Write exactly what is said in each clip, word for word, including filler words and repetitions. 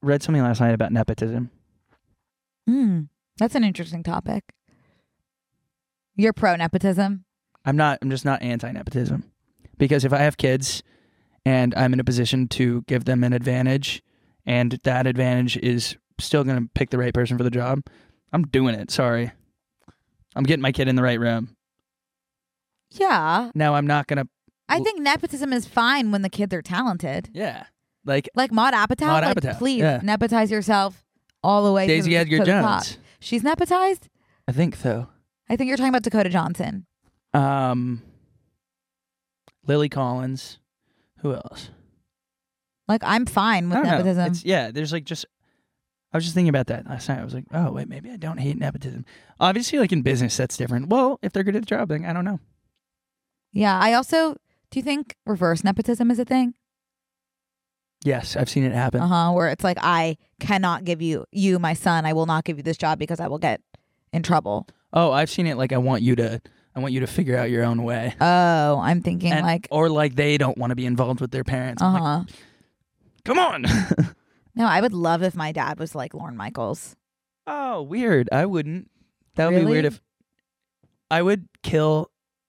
read something last night about nepotism. Hmm. That's an interesting topic. You're pro nepotism? I'm not. I'm just not anti-nepotism. Because if I have kids and I'm in a position to give them an advantage and that advantage is still going to pick the right person for the job, I'm doing it. Sorry. I'm getting my kid in the right room. Yeah. Now I'm not going to... I think nepotism is fine when the kids are talented. Yeah. Like like Maud Apatow. Maud like, Apatow. Please yeah. nepotize yourself all the way Daisy to, Edgar to the Jones. top. She's nepotized? I think so. I think you're talking about Dakota Johnson. Um, Lily Collins. Who else? Like, I'm fine with I don't know. nepotism. It's, yeah, there's like just... I was just thinking about that last night. I was like, oh, wait, maybe I don't hate nepotism. Obviously, like in business, that's different. Well, if they're good at the job, then I don't know. Yeah, I also... Do you think reverse nepotism is a thing? Yes, I've seen it happen. Uh-huh, where it's like, I cannot give you, you, my son, I will not give you this job because I will get in trouble. Oh, I've seen it like I want you to I want you to figure out your own way. Oh, I'm thinking And, like... Or like they don't want to be involved with their parents. I'm Uh-huh. like, come on. No, I would love if my dad was like Lorne Michaels. Oh, weird. I wouldn't. That would Really? be weird if... I would kill...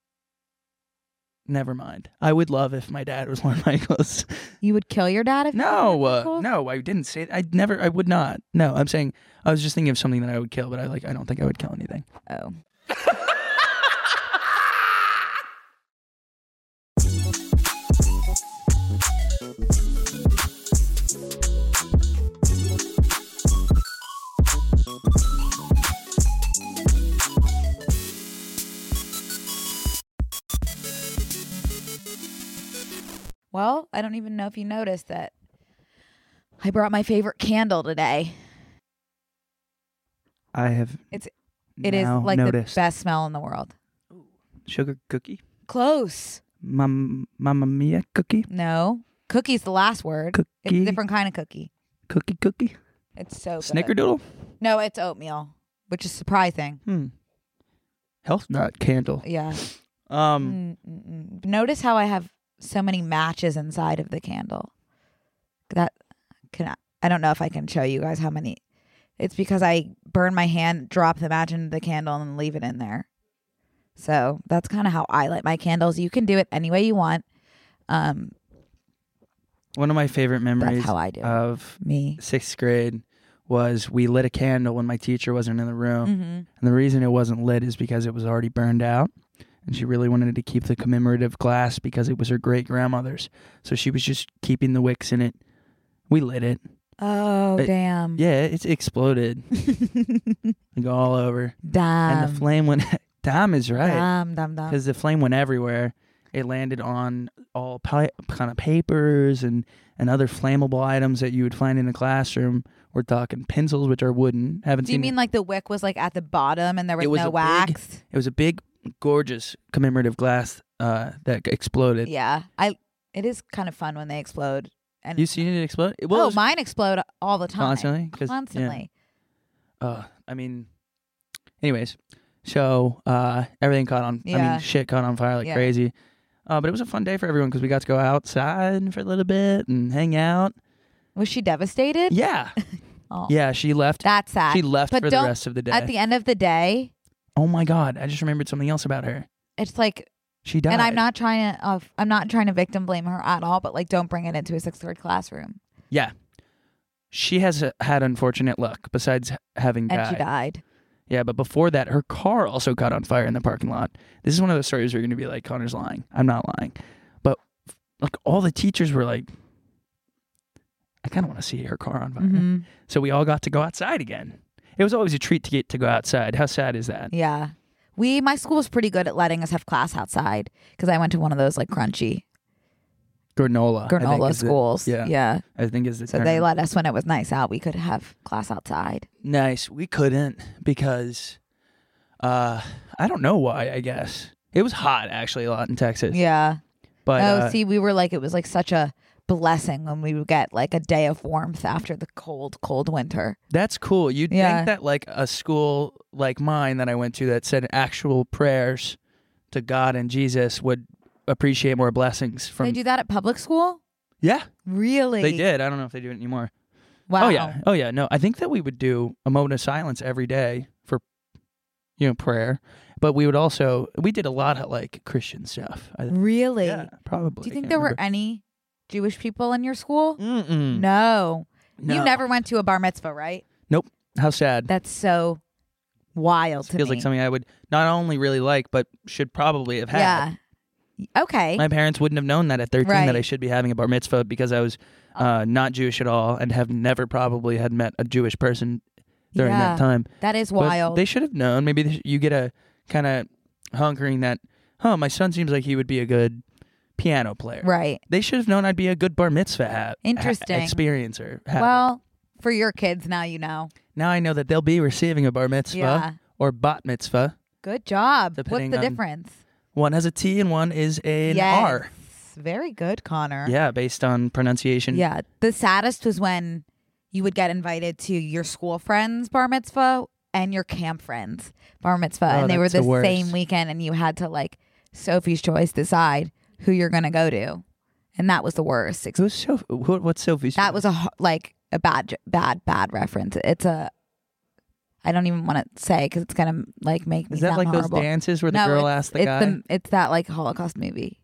Never mind. I would love if my dad was Lorne Michaels. You would kill your dad if No, you were uh, Michaels? no, I didn't say that. I'd never, I would not. No, I'm saying, I was just thinking of something that I would kill, but I like, I don't think I would kill anything. Oh. Well, I don't even know if you noticed that I brought my favorite candle today. I have It's it is now like noticed. the best smell in the world. Sugar cookie? Close. Mam- Mamma Mia cookie? No. Cookie's the last word. It's a Cookie? different kind of cookie. Cookie cookie? It's so good. Snickerdoodle? No, it's oatmeal, which is surprising. Hmm. Health nut candle. Yeah. Um, Mm-mm-mm. Notice how I have so many matches inside of the candle. That can I, I don't know if I can show you guys how many. It's because I burn my hand, drop the match into the candle, and then leave it in there. So that's kind of how I light my candles. You can do it any way you want. Um, one of my favorite memories That's how I do it. of me. sixth grade was we lit a candle when my teacher wasn't in the room. Mm-hmm. And the reason it wasn't lit is because it was already burned out. And she really wanted to keep the commemorative glass because it was her great-grandmother's. So she was just keeping the wicks in it. We lit it. Oh, It- damn. Yeah, it exploded. Like all over. Damn. And the flame went... Damn is right. Damn, damn, damn. Because the flame went everywhere. It landed on all pi- kind of papers and, and other flammable items that you would find in a classroom. We're talking pencils, which are wooden. Haven't Do you seen mean like the wick was like at the bottom and there was, It was no a big- wax? It was a big, gorgeous commemorative glass uh, that exploded. Yeah. I. It is kind of fun when they explode. And You seen it explode? Well, it oh, was mine explode all the time. constantly. 'Cause- yeah. Constantly. Uh, I mean, anyways, so uh, everything caught on. I Yeah. mean, shit caught on fire like Yeah. crazy. Uh, but it was a fun day for everyone because we got to go outside for a little bit and hang out. Was she devastated? Yeah, Oh, yeah. She left. That's sad. She left But for the don't- rest of the day. At the end of the day, Oh my god! I just remembered something else about her. it's like, She died. and I'm not trying to, uh, I'm not trying to victim blame her at all, but like, don't bring it into a sixth grade classroom. Yeah, she has uh, had unfortunate luck. Besides h- having And died. she died. Yeah, but before that, her car also caught on fire in the parking lot. This is one of those stories where you're going to be like, Connor's lying. I'm not lying. But like all the teachers were like, I kind of want to see her car on fire. Mm-hmm. So we all got to go outside again. It was always a treat to get to go outside. How sad is that? Yeah. We, my school was pretty good at letting us have class outside because I went to one of those like crunchy Granola. I think granola is the- schools. yeah. Yeah. I think is the So term. they let us when it was nice out. We could have class outside. Nice. We couldn't because uh, I don't know why, I guess. It was hot actually a lot in Texas. Yeah. But oh, uh, see, we were like, it was like such a blessing when we would get like a day of warmth after the cold, cold winter. that's cool. You'd Yeah. think that like a school like mine that I went to that said actual prayers to God and Jesus would appreciate more blessings from They do that at public school? Yeah, Really? they did. I don't know if they do it anymore. Wow. Oh yeah. Oh yeah. No, I think that we would do a moment of silence every day for, you know, prayer. But we would also we did a lot of like Christian stuff. I, Really? yeah, probably. Do you I think can't there were remember. any Jewish people in your school? Mm-mm. No. No. You never went to a bar mitzvah, right? How sad. That's so wild to Feels me. like something I would not only really like, but should probably have had. Yeah. Okay. My parents wouldn't have known that at thirteen Right. that I should be having a bar mitzvah because I was uh, not Jewish at all and have never probably had met a Jewish person during yeah. that time. That is But wild. they should have known. Maybe they sh- you get a kind of hunkering that, oh, my son seems like he would be a good piano player. right. They should have known I'd be a good bar mitzvah ha- Interesting. ha- experiencer. habit. Well, for your kids now you know. Now I know that they'll be receiving a bar mitzvah Yeah. or bat mitzvah. Good job. What's Depending the on- difference? One has a T and one is an yes. R. Very good, Connor. Yeah, based on pronunciation. Yeah. The saddest was when you would get invited to your school friends' bar mitzvah and your camp friends' bar mitzvah. Oh, and they were that's the the worst. same weekend and you had to like Sophie's choice decide who you're going to go to. And that was the worst. Ex- Who's Sophie? Who, what's Sophie's? That was a ho- like a bad, j- bad, bad reference. It's a, I don't even want to say because it's going to like make me Is that sound like horrible. those dances where the No, girl it's, asked the it's guy? The, it's that like Holocaust movie.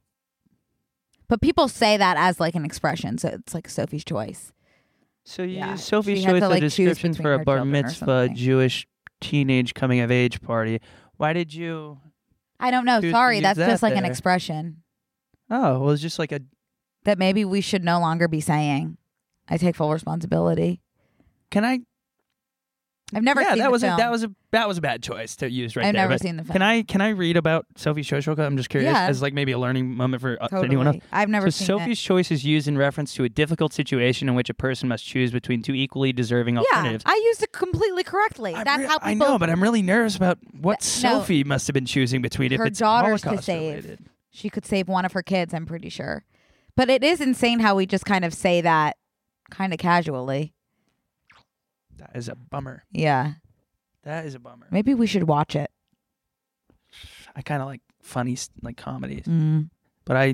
But people say that as like an expression. So it's like Sophie's choice. So you Yeah, use Sophie's she had choice to, of like, choose descriptions between for a her bar children or mitzvah something. Jewish teenage coming of age party. Why did you? I don't know. Choose to Sorry. use That's that just like an there. expression Oh, well, it's just like a. that maybe we should no longer be saying. I take full responsibility. Can I? I've never yeah, seen that the was film. a that was a that was a bad choice to use right I've there. never but seen the film. Can I can I read about Sophie's choice real quick? I'm just curious, Yeah. as like maybe a learning moment for uh, Totally. anyone else. I've never So seen Sophie's choice is used in reference to a difficult situation in which a person must choose between two equally deserving it. Yeah, alternatives. I used it completely correctly. I'm That's re- how people. I know, but I'm really nervous about what Th- no. Sophie must have been choosing between if Her it's daughters to Holocaust save. related. She could save one of her kids. I'm pretty sure. But it is insane how we just kind of say that, kind of casually. That is a bummer. Yeah. That is a bummer. Maybe we should watch it. I kind of like funny s- like comedies, Mm. but I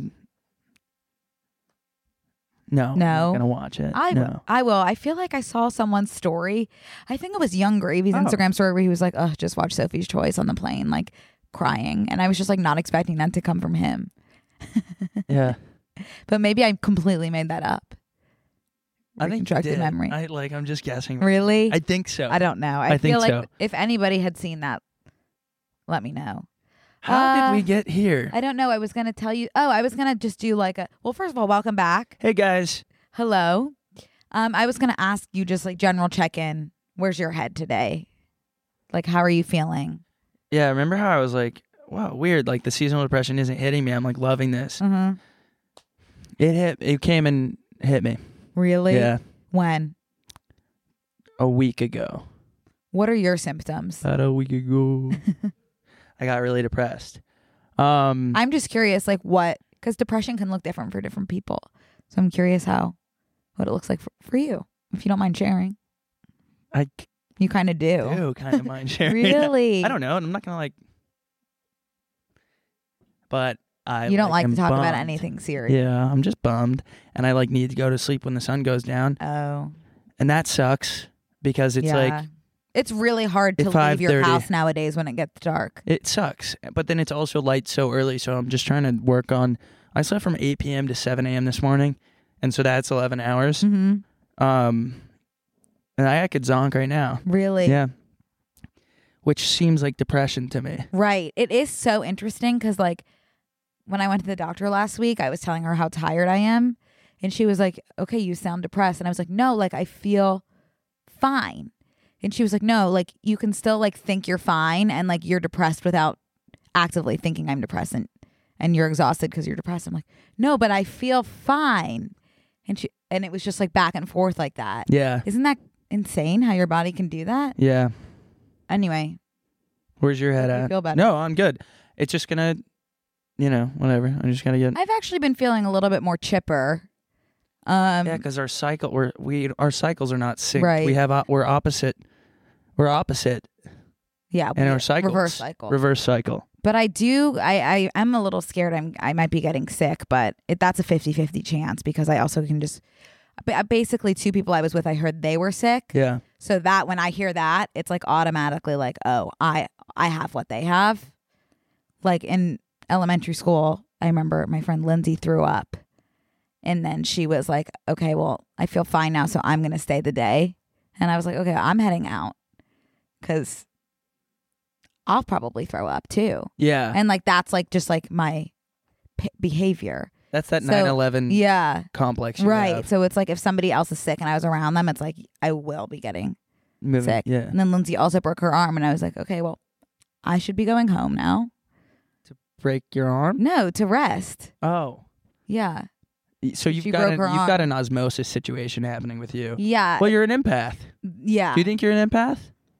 no, I'm No. not gonna watch it. I no. will. I will. I feel like I saw someone's story. I think it was Young Gravy's Oh. Instagram story where he was like, "Oh, just watch Sophie's Choice on the plane," like crying, and I was just like not expecting that to come from him. Yeah, But maybe I completely made that up. I think you Reconstructed did. memory. I like. I'm just guessing. Really? I think so. I don't know. I, I think feel like so. if anybody had seen that, let me know. How Uh, did we get here? I don't know. I was going to tell you. Oh, I was going to just do like a. Well, first of all, welcome back. Hey guys. Hello. Um, I was going to ask you just like general check in. Where's your head today? Like, how are you feeling? Yeah, remember how I was like, wow, weird. Like the seasonal depression isn't hitting me. I'm like loving this. Mm-hmm. It hit. It came and hit me. Really? Yeah, When? a week ago. What are your symptoms? About a week ago, I got really depressed. Um, I'm just curious, like what? Because depression can look different for different people. So I'm curious how, what it looks like for, for you, if you don't mind sharing. I You kind of do. do kind of mind sharing. Really? I don't know. I'm not gonna like, but I. You don't like am to talk about bummed. anything serious. Yeah, I'm just bummed, and I like need to go to sleep when the sun goes down, Oh. and that sucks because it's yeah. like It's really hard to At leave your five thirty house nowadays when it gets dark. it sucks. But then it's also light so early, so I'm just trying to work on. I slept from eight p.m. to seven a.m. this morning, and so that's eleven hours. Mm-hmm. Um, and I, I could zonk right now. Really? Yeah. Which seems like depression to me. Right. It is so interesting because, like, when I went to the doctor last week, I was telling her how tired I am. And she was like, okay, you sound depressed. And I was like, no, like, I feel fine. And she was like, no, like, you can still, like, think you're fine and, like, you're depressed without actively thinking I'm depressed and, and you're exhausted because you're depressed. I'm like, no, but I feel fine. And she, and it was just, like, back and forth like that. Yeah. Isn't that insane how your body can do that? Yeah. Anyway, Where's your head hope you at? feel better. No, I'm good. It's just gonna, you know, whatever. I'm just gonna get. I've actually been feeling a little bit more chipper. Um, Yeah, because our cycle, we're we our cycles are not synced. Right. We have o- we're opposite. We're opposite, yeah, and we- our cycles reverse cycle. Reverse cycle. But I do, I, I, I'm a little scared. I'm, I might be getting sick, but it, that's a fifty-fifty chance because I also can just, ba- basically two people I was with, I heard they were sick. Yeah. So that when I hear that, it's like automatically like, oh, I I have what they have. Like in elementary school, I remember my friend Lindsay threw up. And then she was like, okay, well, I feel fine now, so I'm going to stay the day. And I was like, okay, I'm heading out because I'll probably throw up too. Yeah. And like, that's like just like my p- behavior. That's that So, nine eleven Yeah. complex. You Right. have. So it's like if somebody else is sick and I was around them, it's like I will be getting Moving- sick. Yeah. And then Lindsay also broke her arm. And I was like, okay, well, I should be going home now. Break your arm? No, to rest. Oh. Yeah. So you've She got broke an, her you've got arm. an osmosis situation happening with you. Yeah. Well, you're an empath. yeah. Do you think you're an empath?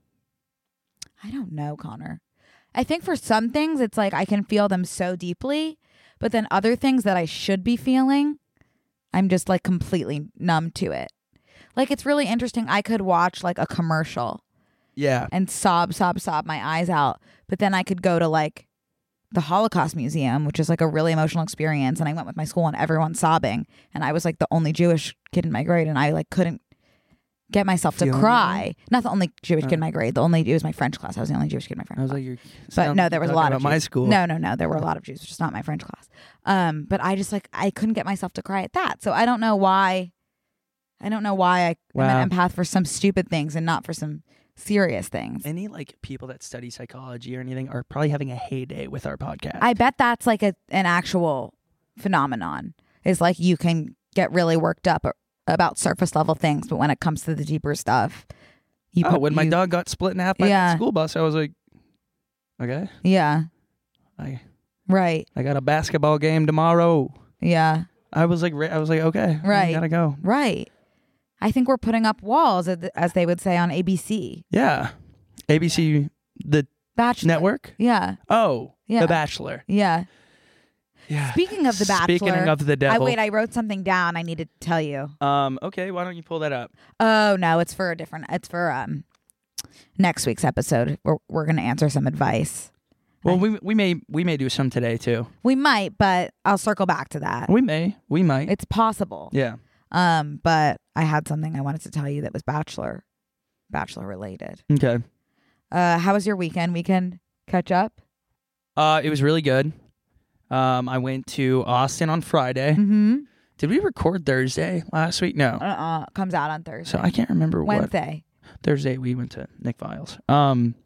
I don't know, Connor. I think for some things, it's like I can feel them so deeply, but then other things that I should be feeling, I'm just like completely numb to it. Like it's really interesting. I could watch like a commercial Yeah. and sob, sob, sob my eyes out, but then I could go to like the Holocaust Museum, which is like a really emotional experience. And I went with my school and everyone's sobbing. And I was like the only Jewish kid in my grade and I like couldn't get myself to The only cry. Not the only Jewish Oh. kid in my grade. The only, it was my French class. I was the only Jewish kid in my French I was class. like, you're. But sound- no, there was a talking lot about of my Jews. school. No, no, no. There were a lot of Jews, just not my French class. Um, but I just like I couldn't get myself to cry at that. So I don't know why. I don't know why I, Wow. I'm an empath for some stupid things and not for some serious things. Any like people that study psychology or anything are probably having a heyday with our podcast. I bet that's like a an actual phenomenon. Is like you can get really worked up about surface level things, but when it comes to the deeper stuff, you oh, put- when my you- dog got split in half by Yeah. the school bus, I was like, okay, yeah, I right, I got a basketball game tomorrow. yeah, I was like, re- I was like, okay, I Right. gotta go. right. I think we're putting up walls, as as they would say on A B C. Yeah, A B C, the Bachelor network. Yeah, Oh, Yeah. The Bachelor. yeah. Yeah. Speaking of The Bachelor, Speaking of the I devil. wait. I wrote something down. I need to tell you. um. Okay. Why don't you pull that up? Oh no, it's for a different. It's for um next week's episode. We're we're gonna answer some advice. Well, I- we we may we may do some today too. We might, but I'll circle back to that. We may. We might. It's possible. yeah. Um, but I had something I wanted to tell you that was Bachelor, Bachelor related. Okay. Uh, how was your weekend? Weekend catch up? Uh, it was really good. Um, I went to Austin on Friday. Mm-hmm. Did we record Thursday last week? No. Uh-uh. Comes out on Thursday. So I can't remember what Wednesday. Thursday we went to Nick Viles. Um,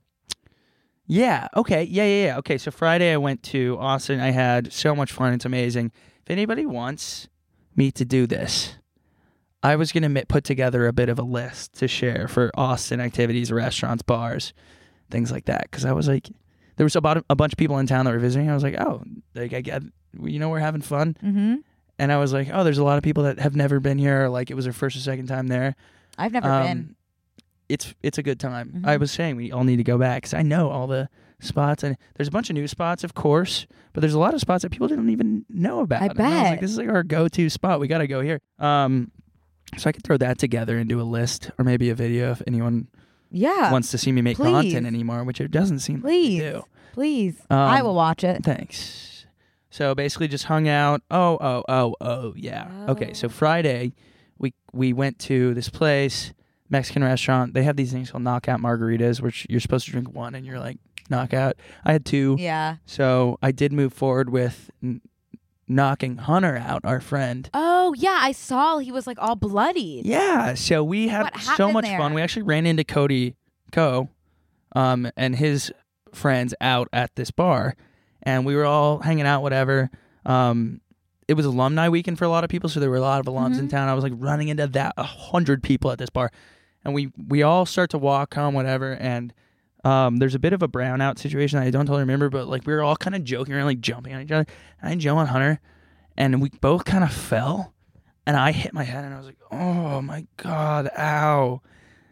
yeah. Okay. Yeah. Yeah. Yeah. Okay. So Friday I went to Austin. I had so much fun. It's amazing. If anybody wants me to do this, I was gonna ma- put together a bit of a list to share for Austin activities, restaurants, bars, things like that. Because I was like, there was about a bunch of people in town that were visiting. I was like, oh, like I get, you know, we're having fun. Mm-hmm. And I was like, oh, there's a lot of people that have never been here. Or like it was their first or second time there. I've never Um, been. It's it's a good time. Mhm. I was saying we all need to go back because I know all the spots, and there's a bunch of new spots, of course, but there's a lot of spots that people didn't even know about. I And was like, bet. this is like our go-to spot. We got to go here. Um, so I could throw that together and do a list or maybe a video if anyone Yeah. wants to see me make please. content anymore, which it doesn't seem Please. like they do. Please. Um, I will watch it. Thanks. So basically, just hung out. Oh, oh, oh, oh, yeah. Okay, so Oh. Friday, we we went to this place, Mexican restaurant. They have these things called knockout margaritas, which you're supposed to drink one and you're like knockout. I had two, Yeah. so I did move forward with n- knocking Hunter out, our friend. Oh, yeah. I saw he was like all bloody. Yeah, so we had What so happened much there? fun. We actually ran into Cody Co, um, and his friends out at this bar, and we were all hanging out, whatever. Um, it was alumni weekend for a lot of people, so there were a lot of alums in Mhm. town. I was like running into that a hundred people at this bar, and we we all start to walk home, whatever, and um, there's a bit of a brownout situation that I don't totally remember, but like we were all kind of joking around, like jumping on each other. And I jumped on Hunter, and we both kind of fell, and I hit my head, and I was like, "Oh my god, ow,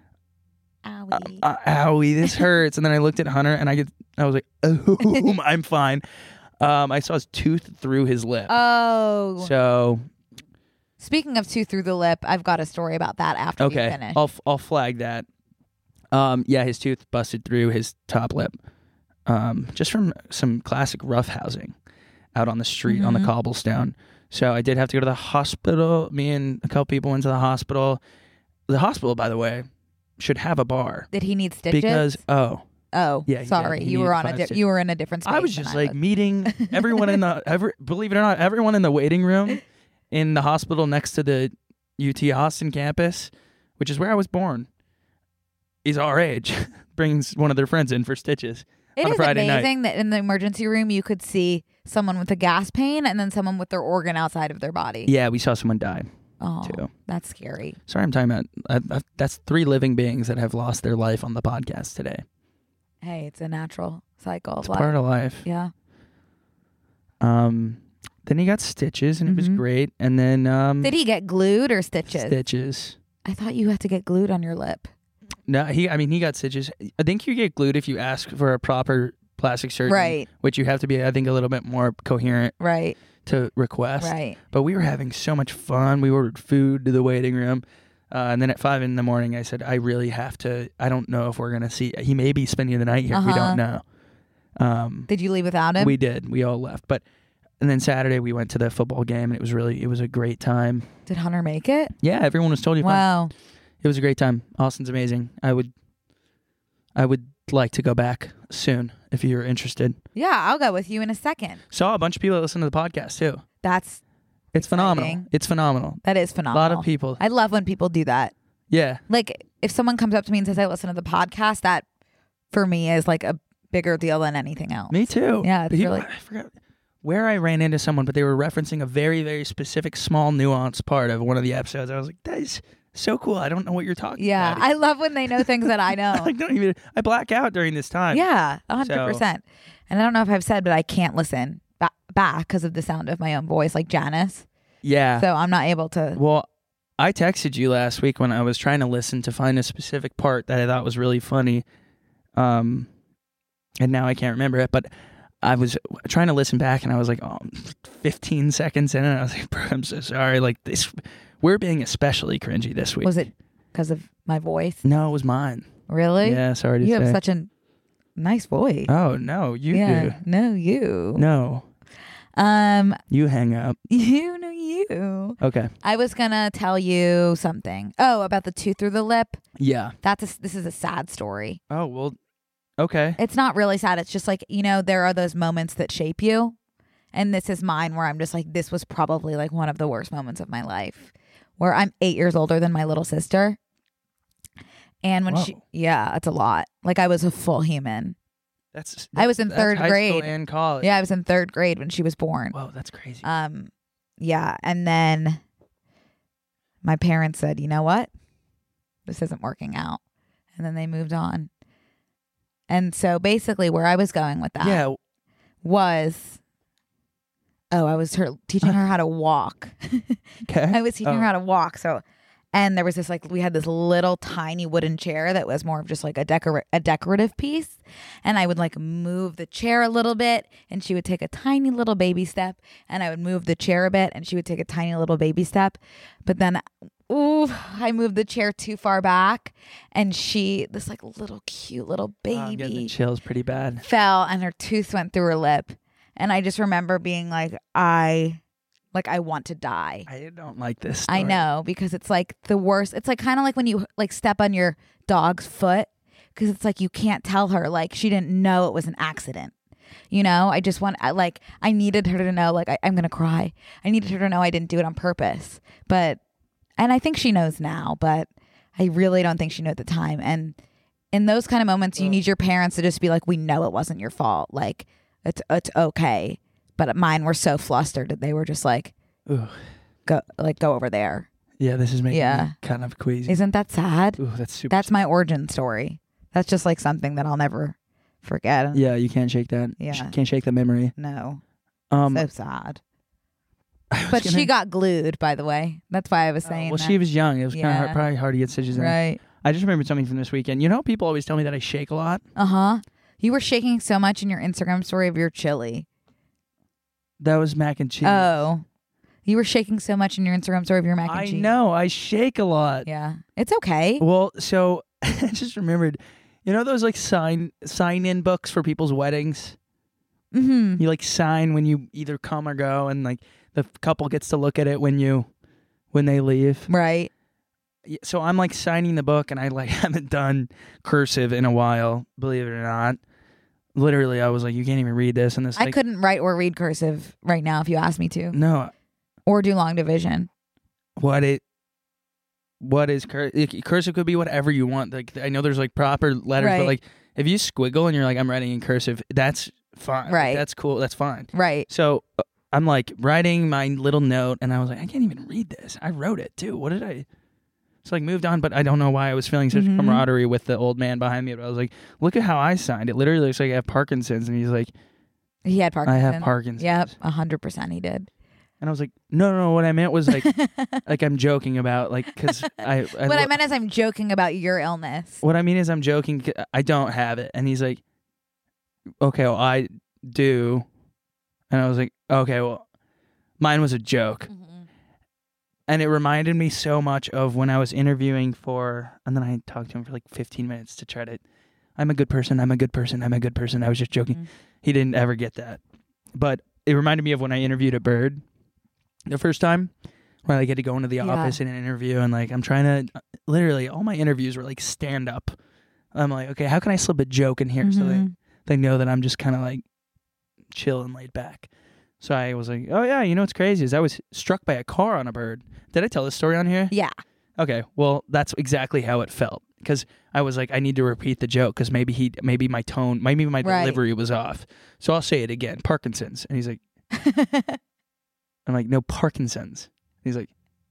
Owie. uh, owie, this hurts." And then I looked at Hunter, and I could, I was like, "Oh, I'm fine." Um, I saw his tooth through his lip, oh. so Speaking of tooth through the lip, I've got a story about that after we okay, finish. I'll I'll flag that. Um, yeah, his tooth busted through his top lip, um, just from some classic roughhousing out on the street on the Mhm. cobblestone. So I did have to go to the hospital. Me and a couple people went to the hospital. The hospital, by the way, should have a bar. Did he need stitches? Because, oh. Oh, yeah, he sorry. did. He You were needed on a five di- stitches. you were in a different space. I was than just I like was. meeting everyone in the, every, believe it or not, everyone in the waiting room in the hospital next to the U T Austin campus, which is where I was born, is our age, brings one of their friends in for stitches. It on a is Friday night. amazing that in the emergency room you could see someone with a gas pain and then someone with their organ outside of their body. Yeah, we saw someone die Oh, too. that's scary. Sorry, I'm talking about I, I, that's three living beings that have lost their life on the podcast today. Hey, it's a natural cycle of It's life. part of life. Yeah. Um, then he got stitches and it was Mhm. great. And then um, Did he get glued or stitches? stitches. I thought you had to get glued on your lip. No, he. I mean, he got stitches. I think you get glued if you ask for a proper plastic surgeon, Right. Which you have to be, I think, a little bit more coherent Right. to request. Right. But we were having so much fun. We ordered food to the waiting room. Uh, and then at five in the morning, I said, I really have to, I don't know if we're going to see, he may be spending the night here. We Uh-huh. don't know. Um, Did you leave without him? we did. We all left. But, and then Saturday we went to the football game and it was really, it was a great time. Did Hunter make it? Yeah, everyone was totally fun. Wow. It was a great time. Austin's amazing. I would, I would like to go back soon if you're interested. Yeah, I'll go with you in a second. Saw a bunch of people that listen to the podcast too. That's It's phenomenal. Exciting. It's phenomenal. that is A phenomenal. lot of people. I love when people do that. Yeah. Like if someone comes up to me and says I listen to the podcast, that for me is like a bigger deal than anything else. Me too. Yeah, it's People- really- I forgot where I ran into someone, but they were referencing a very, very specific, small, nuanced part of one of the episodes. I was like, that is so cool. I don't know what you're talking Yeah, about. I love when they know things that I I know. like, don't even. I black out during this time. Yeah, a hundred So- percent. And I don't know if I've said, but I can't listen ba- back because of the sound of my own voice, like Janice. Yeah. So I'm not able to. Well, I texted you last week when I was trying to listen to find a specific part that I thought was really funny. Um, and now I can't remember it, but I was trying to listen back and I was like, oh, fifteen seconds in and I was like, bro, I'm so sorry. Like this, we're being especially cringy this week. Was it because of my voice? No, it was mine. Really? Yeah, sorry to You say. have such a nice voice. oh, no, you yeah. do. No, you. No, Um, you hang up. you know you. Okay. I was gonna tell you something. Oh, about the tooth through the lip. Yeah. That's a, this is a sad story. Oh, well, okay. It's not really sad. It's just like, you know, there are those moments that shape you. And this is mine where I'm just like, this was probably like one of the worst moments of my life. Where I'm eight years older than my little sister. And when Whoa. she, yeah, it's a lot. Like I was a full human. That's, I was in that's third high school grade. and college. Yeah, I was in third grade when she was born. Whoa, that's crazy. Um, yeah. And then my parents said, you know what? This isn't working out. And then they moved on. And so basically where I was going with that yeah. was, oh, I was her, teaching her how to walk. Okay. I was teaching Oh. her how to walk. So, and there was this like, we had this little tiny wooden chair that was more of just like a decor a decorative piece. And I would like move the chair a little bit and she would take a tiny little baby step and I would move the chair a bit and she would take a tiny little baby step. But then, ooh, I moved the chair too far back and she, this like little cute little Oh, I'm getting the baby chills pretty bad. fell and her tooth went through her lip. And I just remember being like, I, like, I want to die. I don't like this. I story. know, because it's like the worst. It's like kind of like when you like step on your dog's foot, because it's like you can't tell her like she didn't know it was an accident. You know, I just want I, like I needed her to know like I, I'm gonna cry. I needed her to know I didn't do it on purpose. But and I think she knows now, but I really don't think she knew at the time. And in those kind of moments, you Ugh. need your parents to just be like, we know it wasn't your fault. Like it's it's okay. But mine were so flustered that they were just like, Ooh. go like go over there. Yeah, this is making Yeah. me kind of queasy. Isn't that sad? Ooh, that's super. That's my origin story. That's just like something that I'll never forget. yeah, you can't shake that. Yeah. Sh- can't shake the memory. No. Um, So sad. I was But gonna- she got glued, by the way. That's why I was Oh, saying well, that. she was young. It was kind of Yeah. hard, probably hard to get stitches in. right. I just remembered something from this weekend. You know, people always tell me that I shake a lot. Uh-huh. You were shaking so much in your Instagram story of your chili. That was mac and cheese. Oh. You were shaking so much in your Instagram story of your mac and I cheese. know. I shake a lot. Yeah. It's okay. Well, so I just remembered. You know those like sign sign in books for people's weddings? Mm-hmm. You like sign when you either come or go, and like the couple gets to look at it when you when they leave. Right. So I'm like signing the book, and I like haven't done cursive in a while, believe it or not. Literally, I was like, you can't even read this. And this, I like, couldn't write or read cursive right now if you asked me to. No. Or do long division. What it, what is cur- it, cursive could be whatever you want. Like I know there's like proper letters, Right. but like if you squiggle and you're like, I'm writing in cursive, that's fine. Right. Like, that's cool. That's fine. Right. So uh, I'm like writing my little note, and I was like, I can't even read this. I wrote it too. What did I? So like moved on, but I don't know why I was feeling such Mhm. camaraderie with the old man behind me. But I was like, look at how I signed. It literally looks like I have Parkinson's, and he's like, He had Parkinson's. I have Parkinson's. Yep, a hundred percent he did. And I was like, no, no, no. What I meant was like, like I'm joking about like because I. I what lo- I meant is I'm joking about your illness. What I mean is I'm joking. 'Cause I don't have it, and he's like, okay, well I do, and I was like, okay, well, mine was a joke. Mm-hmm. And it reminded me so much of when I was interviewing for, and then I talked to him for like fifteen minutes to try to, I'm a good person, I'm a good person, I'm a good person. I was just joking. Mm-hmm. He didn't ever get that. But it reminded me of when I interviewed at Bird the first time, where I get to go into the Yeah. office in an interview, and like I'm trying to, literally all my interviews were like stand up. I'm like, okay, how can I slip a joke in here so they, Mhm. they know that I'm just kind of like chill and laid back. So I was like, oh yeah, you know what's crazy is I was struck by a car on a Bird. Did I tell this story on here? Yeah. Okay, well that's exactly how it felt, because I was like, I need to repeat the joke because maybe he, maybe my tone, maybe my Right. delivery was off. So I'll say it again, Parkinson's, and he's like, I'm like, no, Parkinson's. He's like,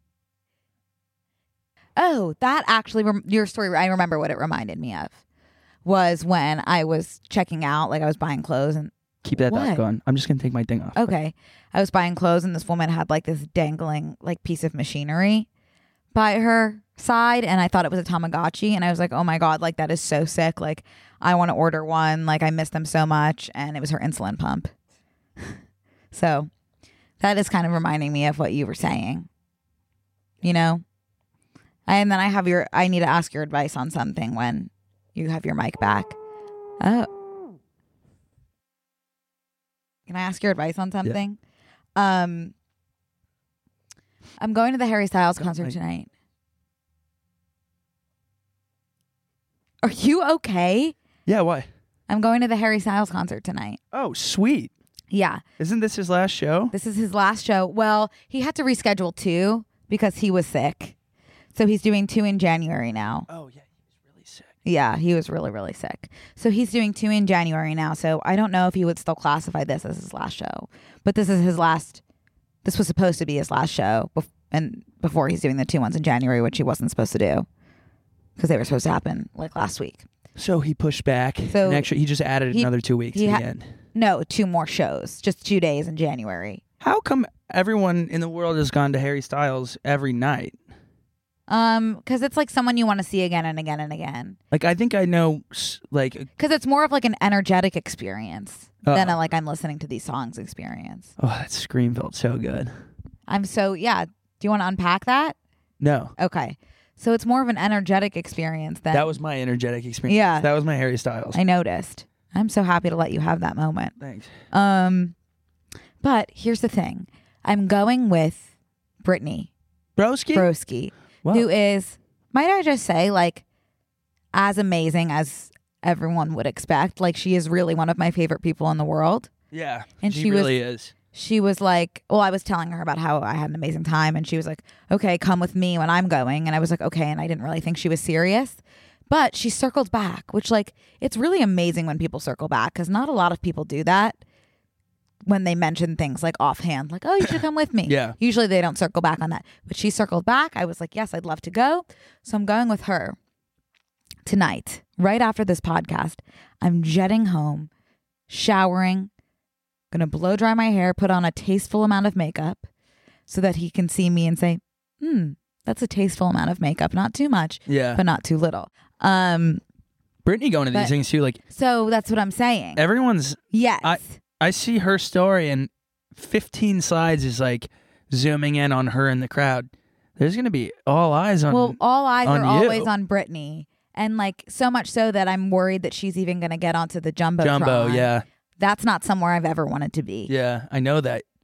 Oh, that actually, rem- your story, I remember what it reminded me of. Was when I was checking out, like I was buying clothes and, keep that What? thought going. I'm just gonna take my thing off. okay, I was buying clothes and this woman had like this dangling like piece of machinery by her side, and I thought it was a Tamagotchi, and I was like, oh my God, like that is so sick. Like I want to order one. Like I miss them so much. And it was her insulin pump. So that is kind of reminding me of what you were saying, you know? And then I have your, I need to ask your advice on something when you have your mic back. Oh. Can I ask your advice on something? Um, I'm going to the Harry Styles concert Like- tonight. Are you okay? Yeah, why? I'm going to the Harry Styles concert tonight. Oh, sweet. Yeah. Isn't this his last show? This is his last show. Well, he had to reschedule two because he was sick. So he's doing two in January now. Oh yeah, he was really sick. Yeah, he was really, really sick. So he's doing two in January now. So I don't know if he would still classify this as his last show. But this is his last, this was supposed to be his last show. Bef- and before he's doing the two ones in January, which he wasn't supposed to do. Because they were supposed to happen like last week. So he pushed back. So and actually, he just added he- another two weeks he to ha- the end. No, two more shows. Just two days in January. How come everyone in the world has gone to Harry Styles every night? Um, because it's like someone you want to see again and again and again. Like, I think I know, s- like, Because it's more of like an energetic experience than Uh-oh. a like I'm listening to these songs experience. oh, that scream felt so good. I'm so, yeah. Do you want to unpack that? No, Okay. So it's more of an energetic experience than that was my energetic experience. Yeah. That was my Harry Styles. I noticed. I'm so happy to let you have that moment. Thanks. Um, but here's the thing. I'm going with Brittany Broski? Broski, Wow. who is, might I just say, like, as amazing as everyone would expect. Like, she is really one of my favorite people in the world. Yeah. And she, she was- really is. She was like, well, I was telling her about how I had an amazing time, and she was like, okay, come with me when I'm going. And I was like, okay. And I didn't really think she was serious, but she circled back, which, like, it's really amazing when people circle back, because not a lot of people do that when they mention things like offhand, like, oh, you should come with me. Yeah. Usually they don't circle back on that, but she circled back. I was like, yes, I'd love to go. So I'm going with her tonight, right after this podcast. I'm jetting home, showering, gonna blow dry my hair, put on a tasteful amount of makeup so that he can see me and say, hmm, that's a tasteful amount of makeup. Not too much, Yeah. but not too little. Um, Brittany going to these but- things too. Like, so that's what I'm saying. everyone's, Yes. I- I see her story and fifteen slides is like zooming in on her in the crowd. There's going to be all eyes on. well, all eyes on are you. always on Brittany. And like so much so that I'm worried that she's even going to get onto the Jumbotron. Jumbo, yeah. That's not somewhere I've ever wanted to be. Yeah, I know that.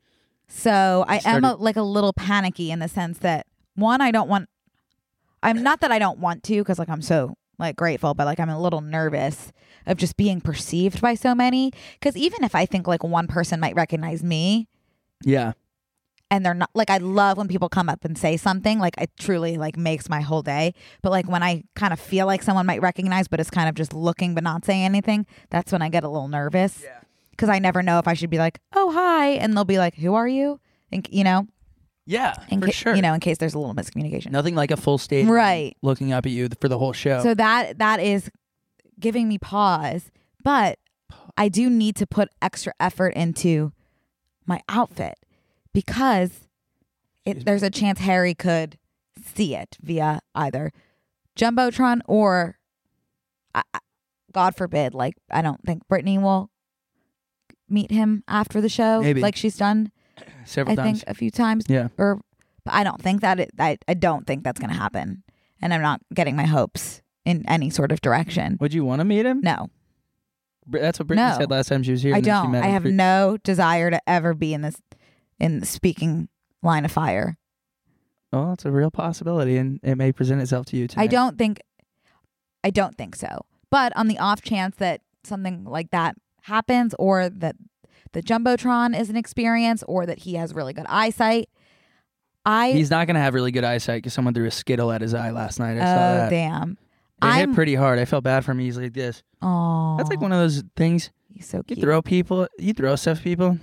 So I am Started- a, like a little panicky in the sense that one, I don't want. I'm not that I don't want to, because like I'm so like grateful, but like I'm a little nervous of just being perceived by so many. Because even if I think like one person might recognize me, Yeah. and they're not, like, I love when people come up and say something, like it truly like makes my whole day. But like when I kind of feel like someone might recognize, but it's kind of just looking but not saying anything, that's when I get a little nervous. Yeah. Because I never know if I should be like, oh hi, and they'll be like, who are you? And you know, Yeah, in for ca- sure. you know, in case there's a little miscommunication. Nothing like a full stage Right. looking up at you for the whole show. So that that is giving me pause, but I do need to put extra effort into my outfit because it, there's a chance Harry could see it via either Jumbotron or, I, I- God forbid, like I don't think Brittany will meet him after the show, Maybe. like she's done, Several I times. think, a few times. Yeah. Or, but I don't think that it. I, I don't think that's going to happen, and I'm not getting my hopes in any sort of direction. Would you want to meet him? No, Br- That's what Brittany No. said last time she was here. I and then she don't. met I him have for- no desire to ever be in this in the speaking line of fire. Well, it's a real possibility, and it may present itself to you tonight. I don't think. I don't think so. But on the off chance that something like that happens, or that the Jumbotron is an experience, or that he has really good eyesight, I He's not going to have really good eyesight because someone threw a Skittle at his eye last night. I oh saw that. damn. It I'm hit pretty hard. I felt bad for him. He's like this. oh That's like one of those things he's so you cute. throw people. You throw stuff at people.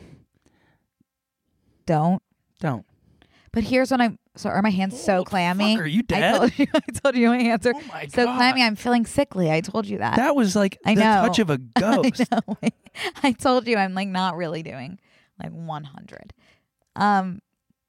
Don't. Don't. But here's what I'm. So are my hands so What the clammy? fuck, are you I dead? told you. I told you my hands are Oh my so god. clammy. I'm feeling sickly. I told you that. That was like I the know. touch of a ghost. I know. I told you I'm like not really doing like one hundred. Um,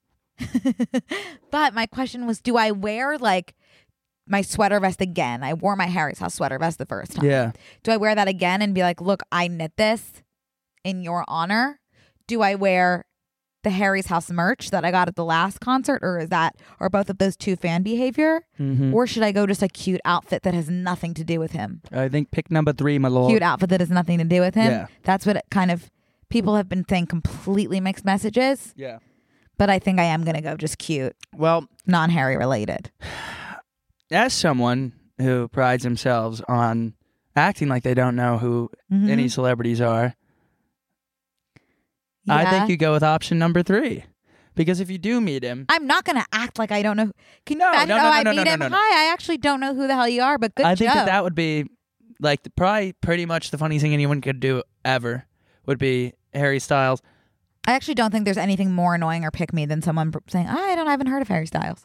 but my question was, do I wear like my sweater vest again? I wore my Harry's House sweater vest the first time. Yeah. Do I wear that again and be like, look, I knit this in your honor? Do I wear the Harry's House merch that I got at the last concert, or is that, or both of those two fan behavior? Mm-hmm. Or should I go just a cute outfit that has nothing to do with him? I think pick number three, my lord. Cute outfit that has nothing to do with him. Yeah. That's what it kind of, people have been saying completely mixed messages, Yeah. but I think I am going to go just cute, Well, non-Harry related. as someone who prides themselves on acting like they don't know who Mhm. any celebrities are, Yeah. I think you go with option number three. Because if you do meet him, I'm not going to act like I don't know. Can you No, imagine? no, oh, no, no, I no, meet no, no, him. no, no. Hi, I actually don't know who the hell you are, but good I think joke. that that would be like the, probably pretty much the funniest thing anyone could do ever would be Harry Styles. I actually don't think there's anything more annoying or pick me than someone saying, I don't, I haven't heard of Harry Styles.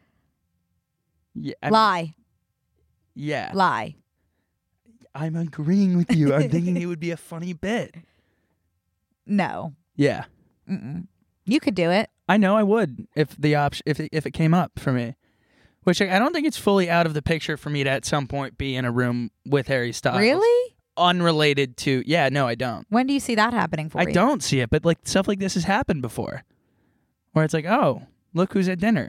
Yeah, I mean, Lie. yeah. Lie. I'm agreeing with you. I'm thinking it would be a funny bit. No. Yeah, Mm-mm. You could do it. I know I would if the option if it, if it came up for me. Which I I don't think it's fully out of the picture for me to at some point be in a room with Harry Styles. Really? Unrelated to yeah, no, I don't. When do you see that happening for I you? don't see it, but like stuff like this has happened before, where it's like, oh, look who's at dinner.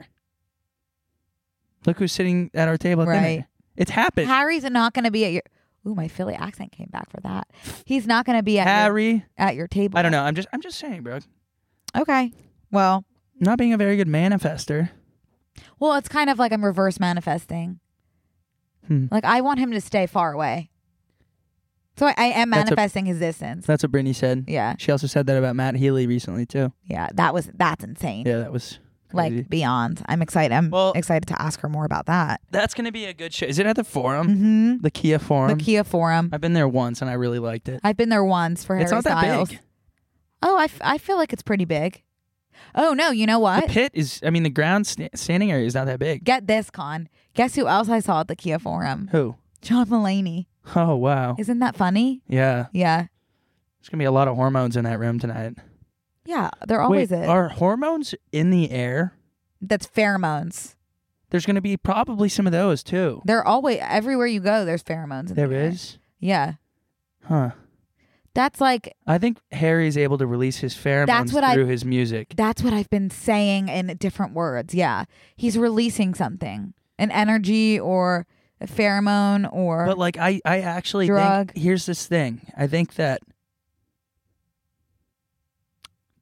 Look who's sitting at our table at Right. dinner. It's happened. Harry's not going to be at your. Ooh, my Philly accent came back for that. He's not going to be at your, Harry, at your table. I don't know. I'm just I'm just saying, bro. Okay. Well, Not being a very good manifester. well, it's kind of like I'm reverse manifesting. Hmm. Like I want him to stay far away. So I, I am That's a- manifesting his distance. That's what Brittany said. Yeah. She also said that about Matt Healy recently too. Yeah. That was that's insane. Yeah, that was crazy. Like beyond. I'm excited. I'm Well- excited to ask her more about that. That's gonna be a good show. Is it at the Forum? Mm-hmm. The Kia Forum. The Kia Forum. I've been there once and I really liked it. I've been there once for It's Harry not that Styles. big. Oh, I, f- I feel like it's pretty big. Oh no, you know what? The pit is. I mean, the ground sta- standing area is not that big. Get this, Con. Guess who else I saw at the Kia Forum? Who? John Mulaney. Oh wow. Isn't that funny? Yeah. Yeah. There's gonna be a lot of hormones in that room tonight. Yeah, there always Wait, is. are hormones in the air? That's pheromones. There's gonna be probably some of those too. They're always everywhere you go. There's pheromones. In There the air. is. Yeah, Huh. that's like I think Harry's able to release his pheromones That's what I- through his music. that's what I've been saying in different words. Yeah, he's releasing something, an energy or a pheromone or But like I, I actually Drug. think here's this thing. I think that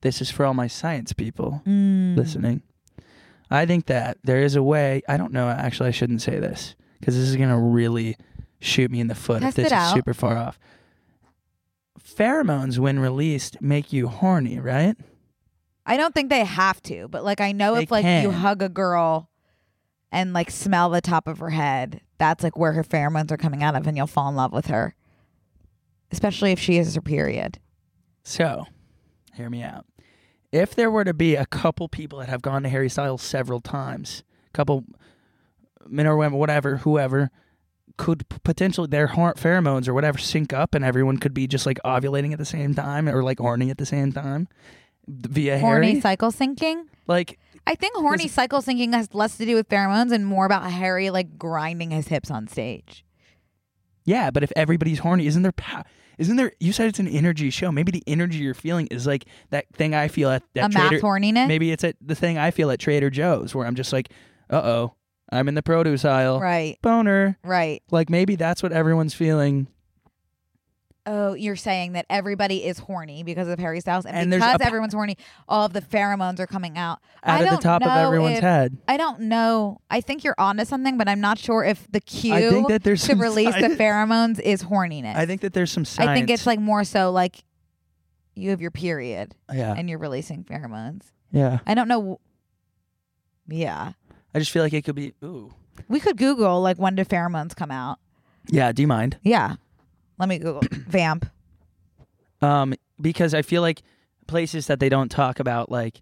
this is for all my science people Mm. listening. I think that there is a way. I don't know. Actually, I shouldn't say this because this is going to really shoot me in the foot Test if this it is out. super far off. Pheromones, when released, make you horny, right? I don't think they have to, but like I know They if like you can. hug a girl and like smell the top of her head, that's like where her pheromones are coming out of, and you'll fall in love with her, especially if she is her period. So, hear me out. If there were to be a couple people that have gone to Harry Styles several times, couple men or women, whatever, whoever, could p- potentially their hor- pheromones or whatever sync up, and everyone could be just like ovulating at the same time or like horny at the same time via Horny Harry. cycle syncing. Like, I think horny Is- cycle syncing has less to do with pheromones and more about Harry like grinding his hips on stage. yeah, but if everybody's horny, isn't there? Po- isn't there? You said it's an energy show. Maybe the energy you're feeling is like that thing I feel at that a mass Trader. horniness. Maybe it's at the thing I feel at Trader Joe's, where I'm just like, uh oh, I'm in the produce aisle, Right. boner. Right. Like maybe that's what everyone's feeling. Oh, you're saying that everybody is horny because of Harry Styles, and, And there's because a- everyone's horny, all of the pheromones are coming out. Out I of the don't top of know everyone's if- head. I don't know. I think you're onto something, but I'm not sure if the cue I think that there's to some release the science- pheromones is horniness. I think that there's some science. I think it's like more so like you have your period yeah, and you're releasing pheromones. yeah. I don't know. Yeah, I just feel like it could be. Ooh, we could Google like when do pheromones come out. yeah. Do you mind? Yeah, let me Google vamp. Um, because I feel like places that they don't talk about, like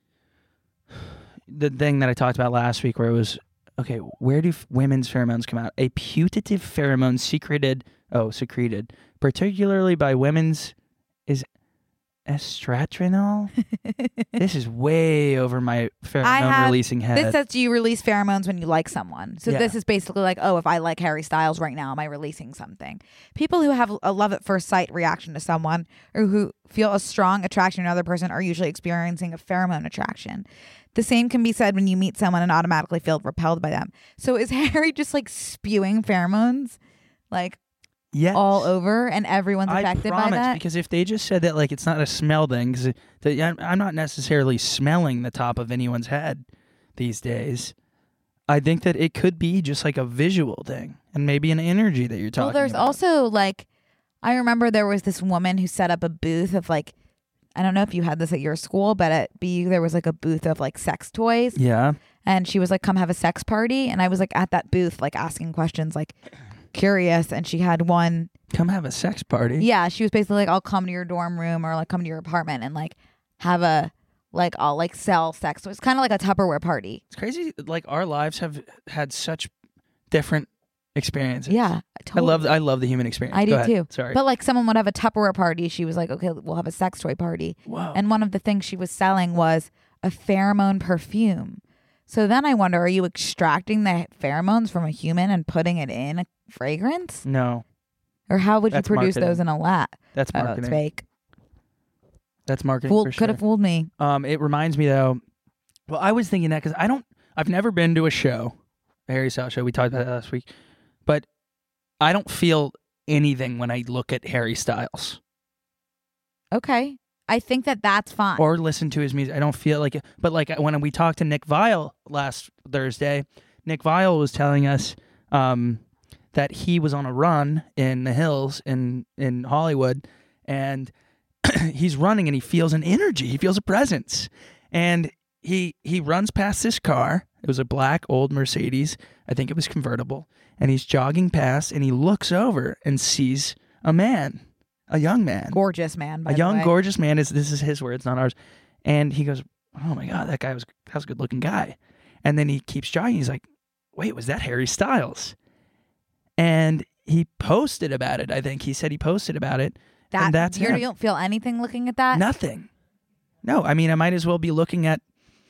the thing that I talked about last week, where it was okay. Where do f- women's pheromones come out? A putative pheromone secreted. Oh, secreted, particularly by women's, is estragenol. This is way over my pheromone have- releasing head. This says you release pheromones when you like someone. So Yeah. this is basically like, oh, if I like Harry Styles right now, am I releasing something? People who have a love at first sight reaction to someone or who feel a strong attraction to another person are usually experiencing a pheromone attraction. The same can be said when you meet someone and automatically feel repelled by them. So is Harry just like spewing pheromones like yes. all over and everyone's I affected by promise, that? because if they just said that like it's not a smell thing, because I'm, I'm not necessarily smelling the top of anyone's head these days. I think that it could be just like a visual thing and maybe an energy that you're talking Well, there's about. also like, I remember there was this woman who set up a booth of like, I don't know if you had this at your school, but at B U there was like a booth of like sex toys. Yeah. And she was like, come have a sex party. And I was like at that booth, like asking questions, like curious. And she had one. Come have a sex party. Yeah. She was basically like, I'll come to your dorm room or like come to your apartment and like have a, like, I'll like sell sex. So it's kind of like a Tupperware party. It's crazy. Like our lives have had such different experiences. Yeah. I Totally. love I love the human experience. I Go do ahead. too. Sorry. But like someone would have a Tupperware party. She was like, okay, we'll have a sex toy party. Whoa. And one of the things she was selling was a pheromone perfume. So then I wonder, are you extracting the pheromones from a human and putting it in a fragrance? no, Or how would That's you produce marketing. those in a lab? that's Oh, marketing. it's fake. That's marketing Fool, for could sure. have fooled me. Um, it reminds me though. Well, I was thinking that because I don't. I've never been to a show, a Harry Styles show. We talked about that last week, but I don't feel anything when I look at Harry Styles Okay. I think that that's fine. or listen to his music. I don't feel like it. But like when we talked to Nick Vile last Thursday, Nick Vile was telling us um, that he was on a run in the hills in in Hollywood, and he's running and he feels an energy. He feels a presence, and he he runs past this car. It was a black old Mercedes. I think it was convertible. And he's jogging past, and he looks over and sees a man, a young man, Gorgeous man, by a the young, way. gorgeous man. Is this is his words, not ours? And he goes, "Oh my god, that guy was that was a good looking guy." And then he keeps jogging. He's like, "Wait, was that Harry Styles?" And he posted about it. I think he said he posted about it. That, and that's you him. don't feel anything looking at that? Nothing. No, I mean, I might as well be looking at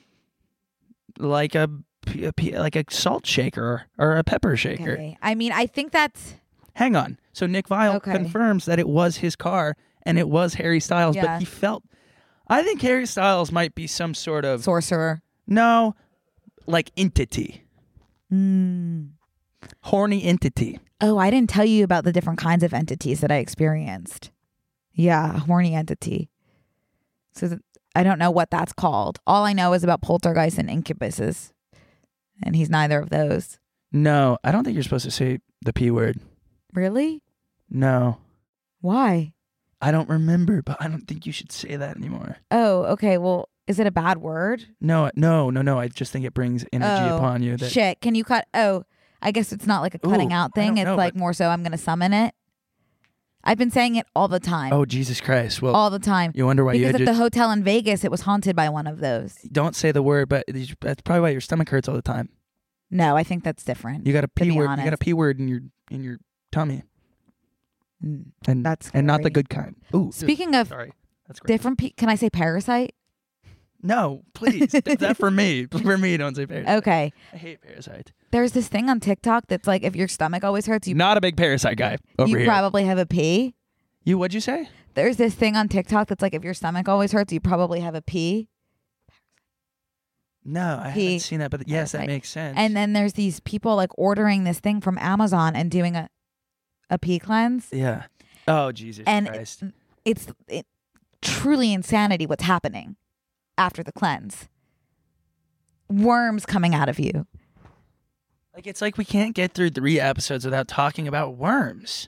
like a, a like a salt shaker or a pepper shaker. Okay. I mean, I think that's... Hang on. So Nick Vile Okay. confirms that it was his car and it was Harry Styles, Yeah. but he felt. I think Harry Styles might be some sort of Sorcerer. no, like entity, Mm. horny entity. Oh, I didn't tell you about the different kinds of entities that I experienced. Yeah, a horny entity. So th- I don't know what that's called. All I know is about poltergeists and incubuses, and he's neither of those. No, I don't think you're supposed to say the P word. Really? No. Why? I don't remember, but I don't think you should say that anymore. Oh, okay. Well, is it a bad word? No, no, no, no. I just think it brings energy Oh, upon you. That, shit. Can you cut? Oh, I guess it's not like a cutting Ooh, out I thing. don't It's know, like but- more so I'm going to summon it. I've been saying it all the time. Oh, Jesus Christ. Well, all the time. you wonder why you Because had at to... the hotel in Vegas, it was haunted by one of those. Don't say the word, but these- that's probably why your stomach hurts all the time. No, I think that's different. You got a to P be word. You honest. got a P word in your in your tummy. Mm, And That's and not the scary. good kind. Ooh. Speaking of Sorry. That's great. different, pe- can I say parasite? No, please. Th- that for me. For me, don't say parasite. Okay. I hate parasite. There's this thing on TikTok that's like if your stomach always hurts, you Not a big parasite guy over you here. probably have a P. you, what'd you say? There's this thing on TikTok that's like if your stomach always hurts, you probably have a P. No, I He- haven't seen that, but yes, that Parasite. makes sense. And then there's these people like ordering this thing from Amazon and doing a a pee cleanse. yeah. Oh, Jesus And Christ. It's it, truly insanity what's happening after the cleanse. Worms coming out of you. Like, it's like we can't get through three episodes without talking about worms.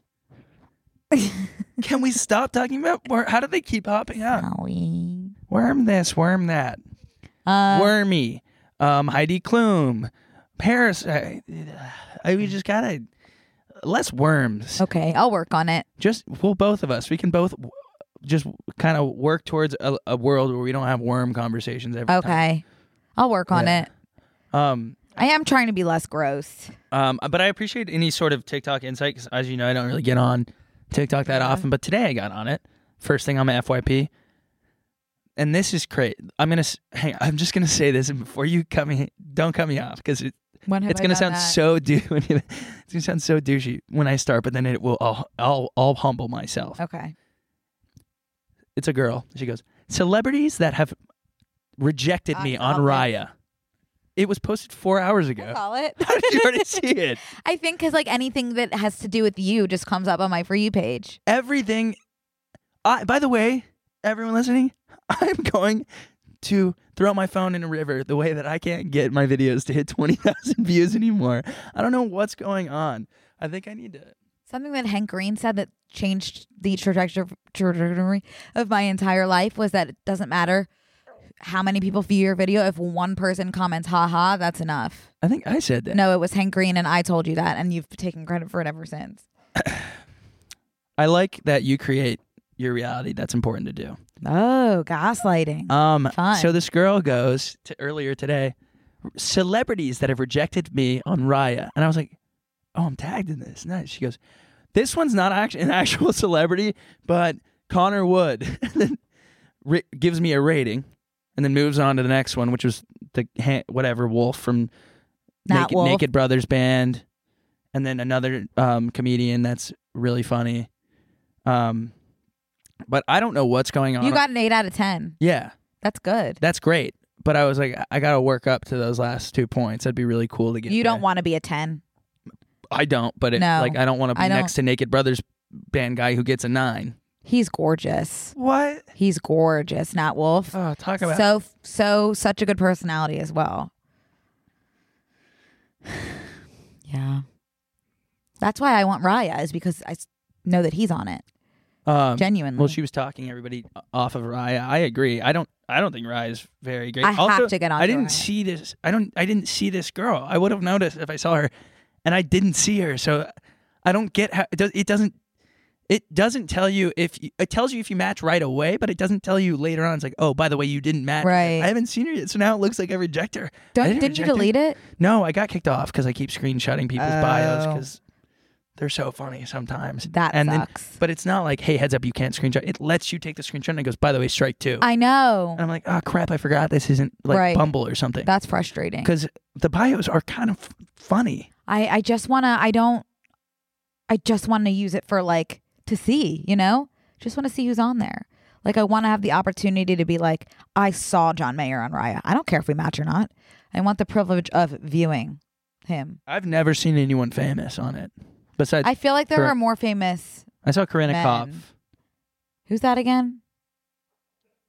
Can we stop talking about worms? How do they keep popping up? Howie. Worm this, worm that. Uh, Wormy. Um, Heidi Klum. Parasite. I, we just gotta... Less worms. okay, I'll work on it. Just, well, both of us. We can both w- just kind of work towards a, a world where we don't have worm conversations every time. Okay. I'll work on Yeah. it. Um, I am trying to be less gross. um, but I appreciate any sort of TikTok insight because, as you know, I don't really get on TikTok that Yeah. often. But today I got on it. First thing on my F Y P. And this is great. I'm gonna s- hang. I'm just gonna say this, and before you cut me, don't cut me off because it, When have it's I gonna done sound that? so dou- It's gonna sound so douchey when I start, but then it will. I'll I'll, I'll humble myself. Okay. It's a girl. She goes, celebrities that have rejected me I on saw it. Raya. It was posted four hours ago. Call it. How did you already see it? I think because like anything that has to do with you just comes up on my For You page. Everything. I, by the way, everyone listening, I'm going to throw my phone in a river the way that I can't get my videos to hit twenty thousand views anymore. I don't know what's going on. I think I need to. Something that Hank Green said that changed the trajectory trajectory of my entire life was that it doesn't matter how many people view your video. If one person comments, haha, that's enough. I think I said that. No, it was Hank Green, and I told you that, and you've taken credit for it ever since. I like that you create your reality. That's important to do. Oh, gaslighting. Um, Fun. So this girl goes to earlier today, celebrities that have rejected me on Raya. And I was like, oh, I'm tagged in this. Nice. She goes, this one's not act- an actual celebrity, but Connor Wood. And then ri- gives me a rating and then moves on to the next one, which was the ha- whatever Wolf from Nat Naked, Wolf. Naked Brothers Band. And then another um, comedian that's really funny. Um, but I don't know what's going on. You got an eight out of ten. Yeah. That's good. That's great. But I was like, I got to work up to those last two points. That'd be really cool to get. You don't there. want to be a ten. I don't, but it, No, like I don't want to I be don't- next to Naked Brothers band guy who gets a nine. He's gorgeous. What? He's gorgeous, Nat Wolf. Oh, talk about So, so, such a good personality as well. Yeah. That's why I want Raya, is because I s- know that he's on it. um, Genuinely. Well, she was talking everybody off of Raya. I agree. I don't. I don't think Raya is very great. I have also, to get on I didn't Raya. see this. I don't. I didn't see this girl. I would have noticed if I saw her, and I didn't see her. So I don't get how it, does, it doesn't. It doesn't tell you if you, it tells you if you match right away, but it doesn't tell you later on. It's like, oh, by the way, you didn't match. Right. I haven't seen her yet, so now it looks like I reject her. I Don't, didn't didn't you reject her. delete it? No, I got kicked off because I keep screenshotting people's bios Oh. because they're so funny sometimes. That and sucks. Then, but it's not like, hey, heads up, you can't screenshot. It lets you take the screenshot and it goes, by the way, strike two. I know. and I'm like, oh crap, I forgot this isn't like Right. Bumble or something. That's frustrating. Because the bios are kind of f- funny. I, I just want to, I don't, I just want to use it for like, to see, you know? Just want to see who's on there. Like, I want to have the opportunity to be like, I saw John Mayer on Raya. I don't care if we match or not. I want the privilege of viewing him. I've never seen anyone famous on it. Besides, I I, feel like there Sure. are more famous. saw Corinna Men. Kopf. Who's that again?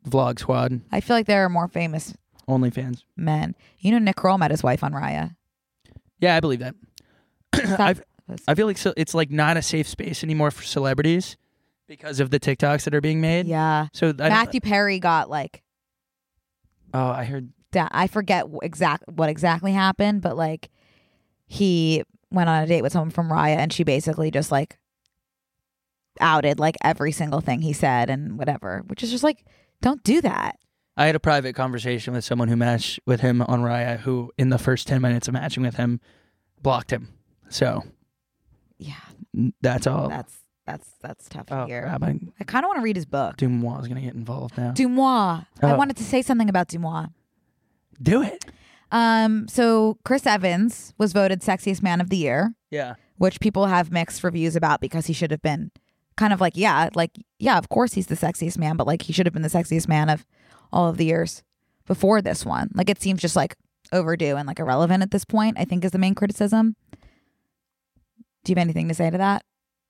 Vlog Squad, I feel like there are more famous OnlyFans. men. You know, Nick Kroll met his wife on Raya. Yeah, I believe that. That I was- I feel like so, it's like not a safe space anymore for celebrities because of the TikToks that are being made. yeah. So I, Matthew Perry got like, oh, I heard. da- I forget wh- exact what exactly happened, but like he went on a date with someone from Raya and she basically just like outed like every single thing he said and whatever, which is just like, don't do that. I had a private conversation with someone who matched with him on Raya, who in the first ten minutes of matching with him, blocked him. So Yeah, that's all. that's that's that's tough to oh, hear. crap, I, I kind of want to read his book. Dumois is going to get involved now. Dumois. I Oh. wanted to say something about Dumois. Do it. Um, so Chris Evans was voted sexiest man of the year, Yeah. which people have mixed reviews about because he should have been kind of like, yeah, like, yeah, of course he's the sexiest man, but like he should have been the sexiest man of all of the years before this one. Like it seems just like overdue and like irrelevant at this point, I think is the main criticism. Do you have anything to say to that?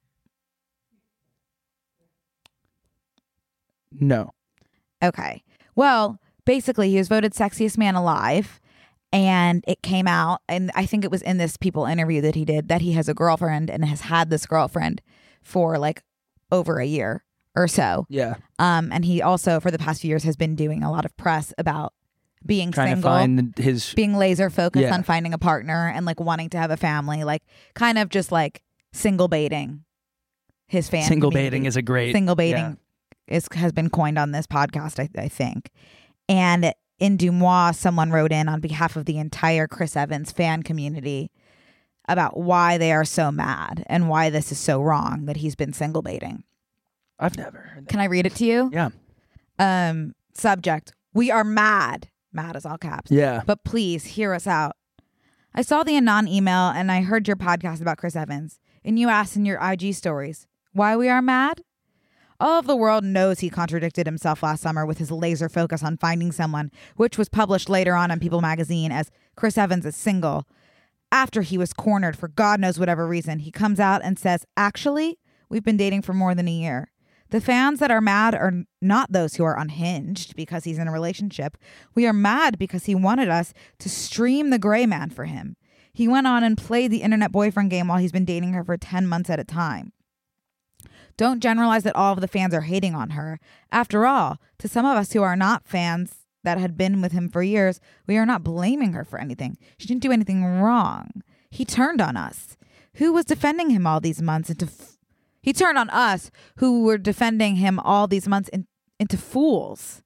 No. Okay. Well, basically, he was voted sexiest man alive. And it came out, and I think it was in this People interview that he did, that he has a girlfriend and has had this girlfriend for like over a year or so. Yeah. Um, and he also, for the past few years, has been doing a lot of press about being Trying single, to find his. being laser focused Yeah. on finding a partner and like wanting to have a family, like kind of just like single baiting his fan. Single community. baiting is a great. Single baiting is has been coined on this podcast, I, I think. And in Dumois, someone wrote in on behalf of the entire Chris Evans fan community about why they are so mad and why this is so wrong that he's been single baiting. I've never heard that. Can I read it to you? Yeah. Um, subject: we are mad. Mad is all caps. Yeah. But please hear us out. I saw the Anon email and I heard your podcast about Chris Evans, and you asked in your I G stories why we are mad. All of the world knows he contradicted himself last summer with his laser focus on finding someone, which was published later on in People magazine as Chris Evans is single. After he was cornered for God knows whatever reason, he comes out and says, actually, we've been dating for more than a year. The fans that are mad are not those who are unhinged because he's in a relationship. We are mad because he wanted us to stream the gray man for him. He went on and played the internet boyfriend game while he's been dating her for ten months at a time. Don't generalize that all of the fans are hating on her. After all, to some of us who are not fans that had been with him for years, we are not blaming her for anything. She didn't do anything wrong. He turned on us. Who was defending him all these months into... F- he turned on us, who were defending him all these months, in, into fools.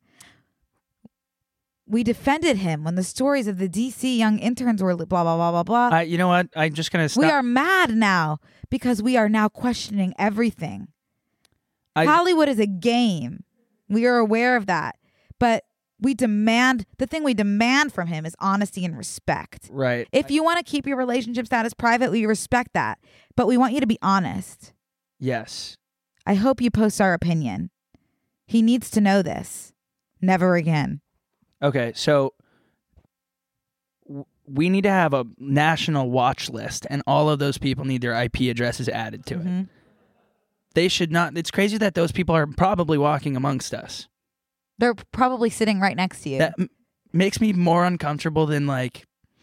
We defended him when the stories of the D C young interns were blah, blah, blah, blah, blah. I, you know what? I'm just gonna stop. We are mad now because we are now questioning everything. I- Hollywood is a game. We are aware of that. But we demand, the thing we demand from him is honesty and respect. Right. If you want to keep your relationship status private, we respect that. But we want you to be honest. Yes. I hope you post our opinion. He needs to know this. Never again. Okay. So w- we need to have a national watch list, and all of those people need their I P addresses added to it. Mhm. They should not. It's crazy that those people are probably walking amongst us. They're probably sitting right next to you. That m- makes me more uncomfortable than like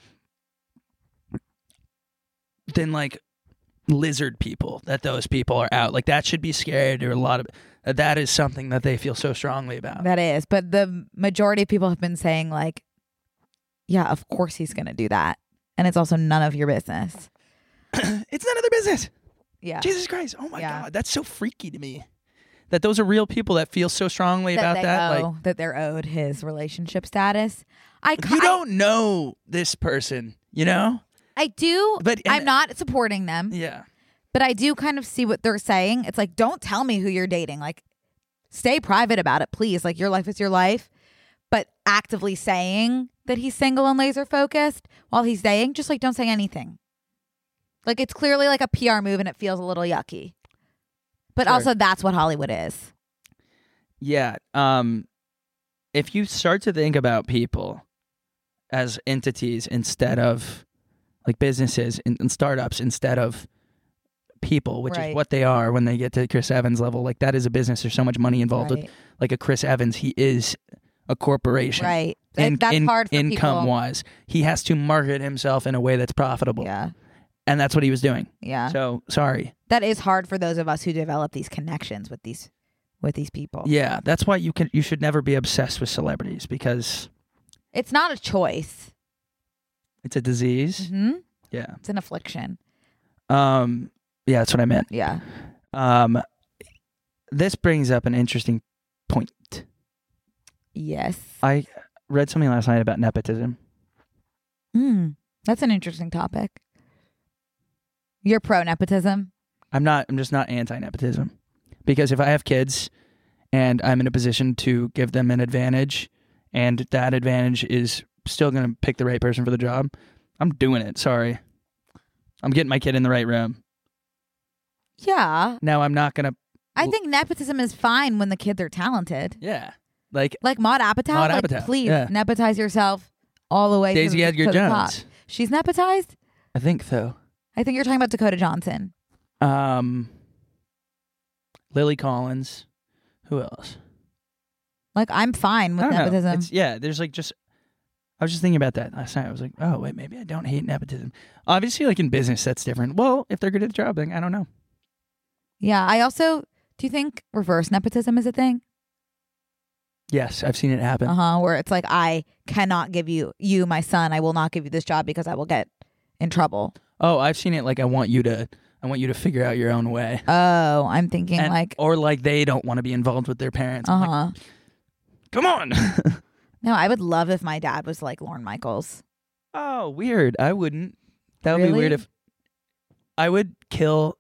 than like lizard people. That those people are out. Like that should be scary to a lot of. Uh, that is something that they feel so strongly about. That is. But the majority of people have been saying, like, yeah, of course he's going to do that. And it's also none of your business. It's none of their business. Yeah. Jesus Christ. Oh my Yeah. God. That's so freaky to me. That those are real people that feel so strongly that about they that. owe, Like that they're owed his relationship status. I, you I, don't know this person, you know? I do. But I'm not supporting them. Yeah. But I do kind of see what they're saying. It's like, don't tell me who you're dating. Like, stay private about it, please. Like, your life is your life. But actively saying that he's single and laser focused while he's dating, just like, don't say anything. Like, it's clearly like a P R move and it feels a little yucky. But Sure. also, that's what Hollywood is. Yeah. Um, if you start to think about people as entities instead of like businesses and, and startups instead of people, which Right. is what they are when they get to Chris Evans level. Like that is a business. There's so much money involved Right. with like a Chris Evans. He is a corporation. Right. In, That's in- hard for income people. wise. He has to market himself in a way that's profitable. Yeah. And that's what he was doing. Yeah. So sorry. That is hard for those of us who develop these connections with these with these people. Yeah. That's why you can you should never be obsessed with celebrities because It's not a choice. it's a disease. Hmm. Yeah. It's an affliction. Um yeah, that's what I meant. Yeah. Um this brings up an interesting point. Yes. I read something last night about nepotism. Hmm. That's an interesting topic. You're pro nepotism? I'm not I'm just not anti nepotism. Because if I have kids and I'm in a position to give them an advantage and that advantage is still going to pick the right person for the job, I'm doing it. Sorry. I'm getting my kid in the right room. Yeah. Now I'm not going to I think nepotism is fine when the kids are talented. yeah. Like Like Maud Apatow. Maud like, Apatow, please yeah. nepotize yourself all the way to Daisy the, Edgar to the top. Jones. She's nepotized? I think so. I think you're talking about Dakota Johnson. Um Lily Collins. Who else? Like, I'm fine I with don't know. nepotism. It's, yeah, there's like just I was just thinking about that last night. I was like, oh wait, maybe I don't hate nepotism. Obviously, like in business, that's different. Well, if they're good at the job, then I don't know. Yeah. I also, do you think reverse nepotism is a thing? Yes, I've seen it happen. Uh huh. Where it's like, I cannot give you, you, my son, I will not give you this job because I will get in trouble. Oh, I've seen it. Like I want you to, I want you to figure out your own way. Oh, I'm thinking And- like, or like they don't want to be involved with their parents. uh I'm huh. like, come on. No, I would love if my dad was like Lorne Michaels. Oh, weird. I wouldn't. That would be Really? weird if I would kill.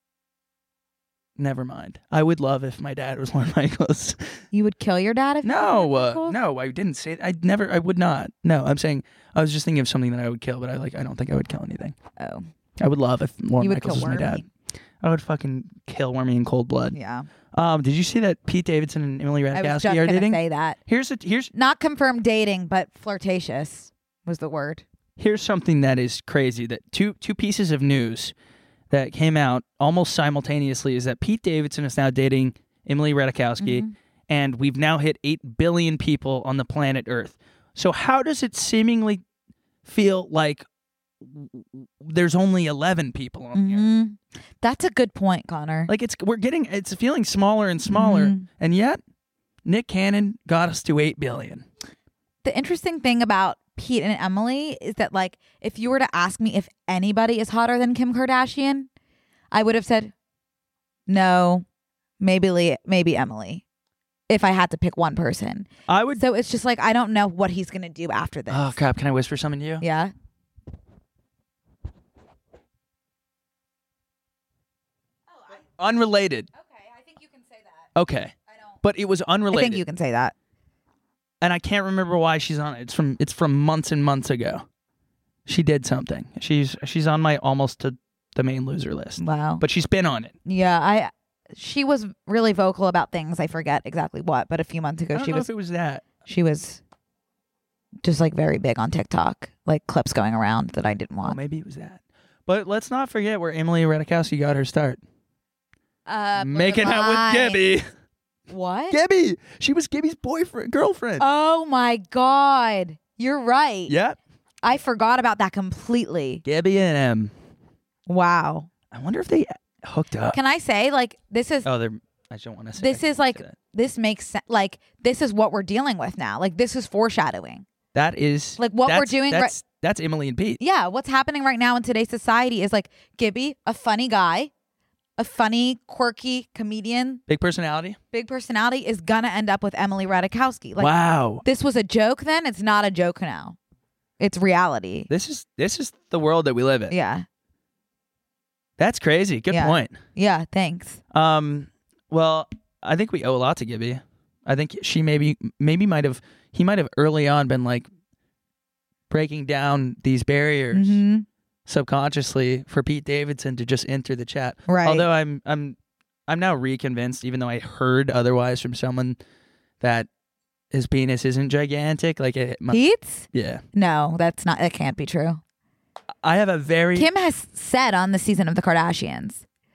Never mind. I would love if my dad was Lorne Michaels. You would kill your dad if you were No, Lorne uh, Michaels? no, I didn't say it. I'd never. I would not. No, I'm saying I was just thinking of something that I would kill, but I like. I don't think I would kill anything. Oh, I would love if Lorne you would Michaels kill was my Wormy. dad. I would fucking kill Wormy in cold blood. Yeah, Um, did you see that Pete Davidson and Emily I was just Ratajkowski are gonna dating? say that. Here's a, here's Not confirmed dating, but flirtatious was the word. here's something that is crazy. That two two pieces of news that came out almost simultaneously is that Pete Davidson is now dating Emily Ratajkowski, Mhm. and we've now hit eight billion people on the planet Earth. So how does it seemingly feel like there's only eleven people on the Earth? Mhm. That's a good point, Connor. Like it's we're getting it's feeling smaller and smaller, Mhm. and yet Nick Cannon got us to eight billion. The interesting thing about Pete and Emily is that, like, if you were to ask me if anybody is hotter than Kim Kardashian, I would have said no, maybe Lee, maybe Emily, if I had to pick one person. I would. So it's just like, I don't know what he's gonna do after this. Oh crap! Can I whisper something to you? Yeah. Unrelated. Okay, I think you can say that. Okay, I don't. but it was I unrelated. think you can say that. And I can't remember why she's on it. It's from it's from months and months ago. She did something. She's she's on my almost to the main loser list. Wow. But she's been on it. Yeah, I. She was really vocal about things. I forget exactly what, but a few months I ago don't she know was. if it was that. She was just like very big on TikTok, like clips going around that I didn't Well, want. maybe it was that. But let's not forget where Emily Ratajkowski got her start. Uh, Making out with lie. Gibby. What? Gibby. She was Gibby's boyfriend, girlfriend. Oh my God. You're right. yeah. I forgot about that completely. Gibby and M. Wow. I wonder if they hooked up. Can I say, like, this is oh, they're. I don't want to say. this I is can't like say that. this makes sense. Like, this is what we're dealing with now. Like, this is foreshadowing. That is Like, what we're that's- doing right- That's that's Emily and Pete. Yeah, what's happening right now in today's society is like Gibby, a funny guy, a funny, quirky comedian, Big personality. big personality, is gonna end up with Emily Ratajkowski. Like, wow. this was a joke then. It's not a joke now. It's reality. This is this is the world that we live in. Yeah. That's crazy. Good Yeah. point. Yeah. Thanks. Um. Well, I think we owe a lot to Gibby. I think she maybe maybe might have he might have early on been like breaking down these barriers Mhm. subconsciously for Pete Davidson to just enter the chat. Right. Although I'm I'm I'm now reconvinced, even though I heard otherwise from someone, that his penis isn't gigantic. Like it, mu- Pete's? yeah. No, that's not. That can't be true. I have a very Kim has said on the season of the Kardashians,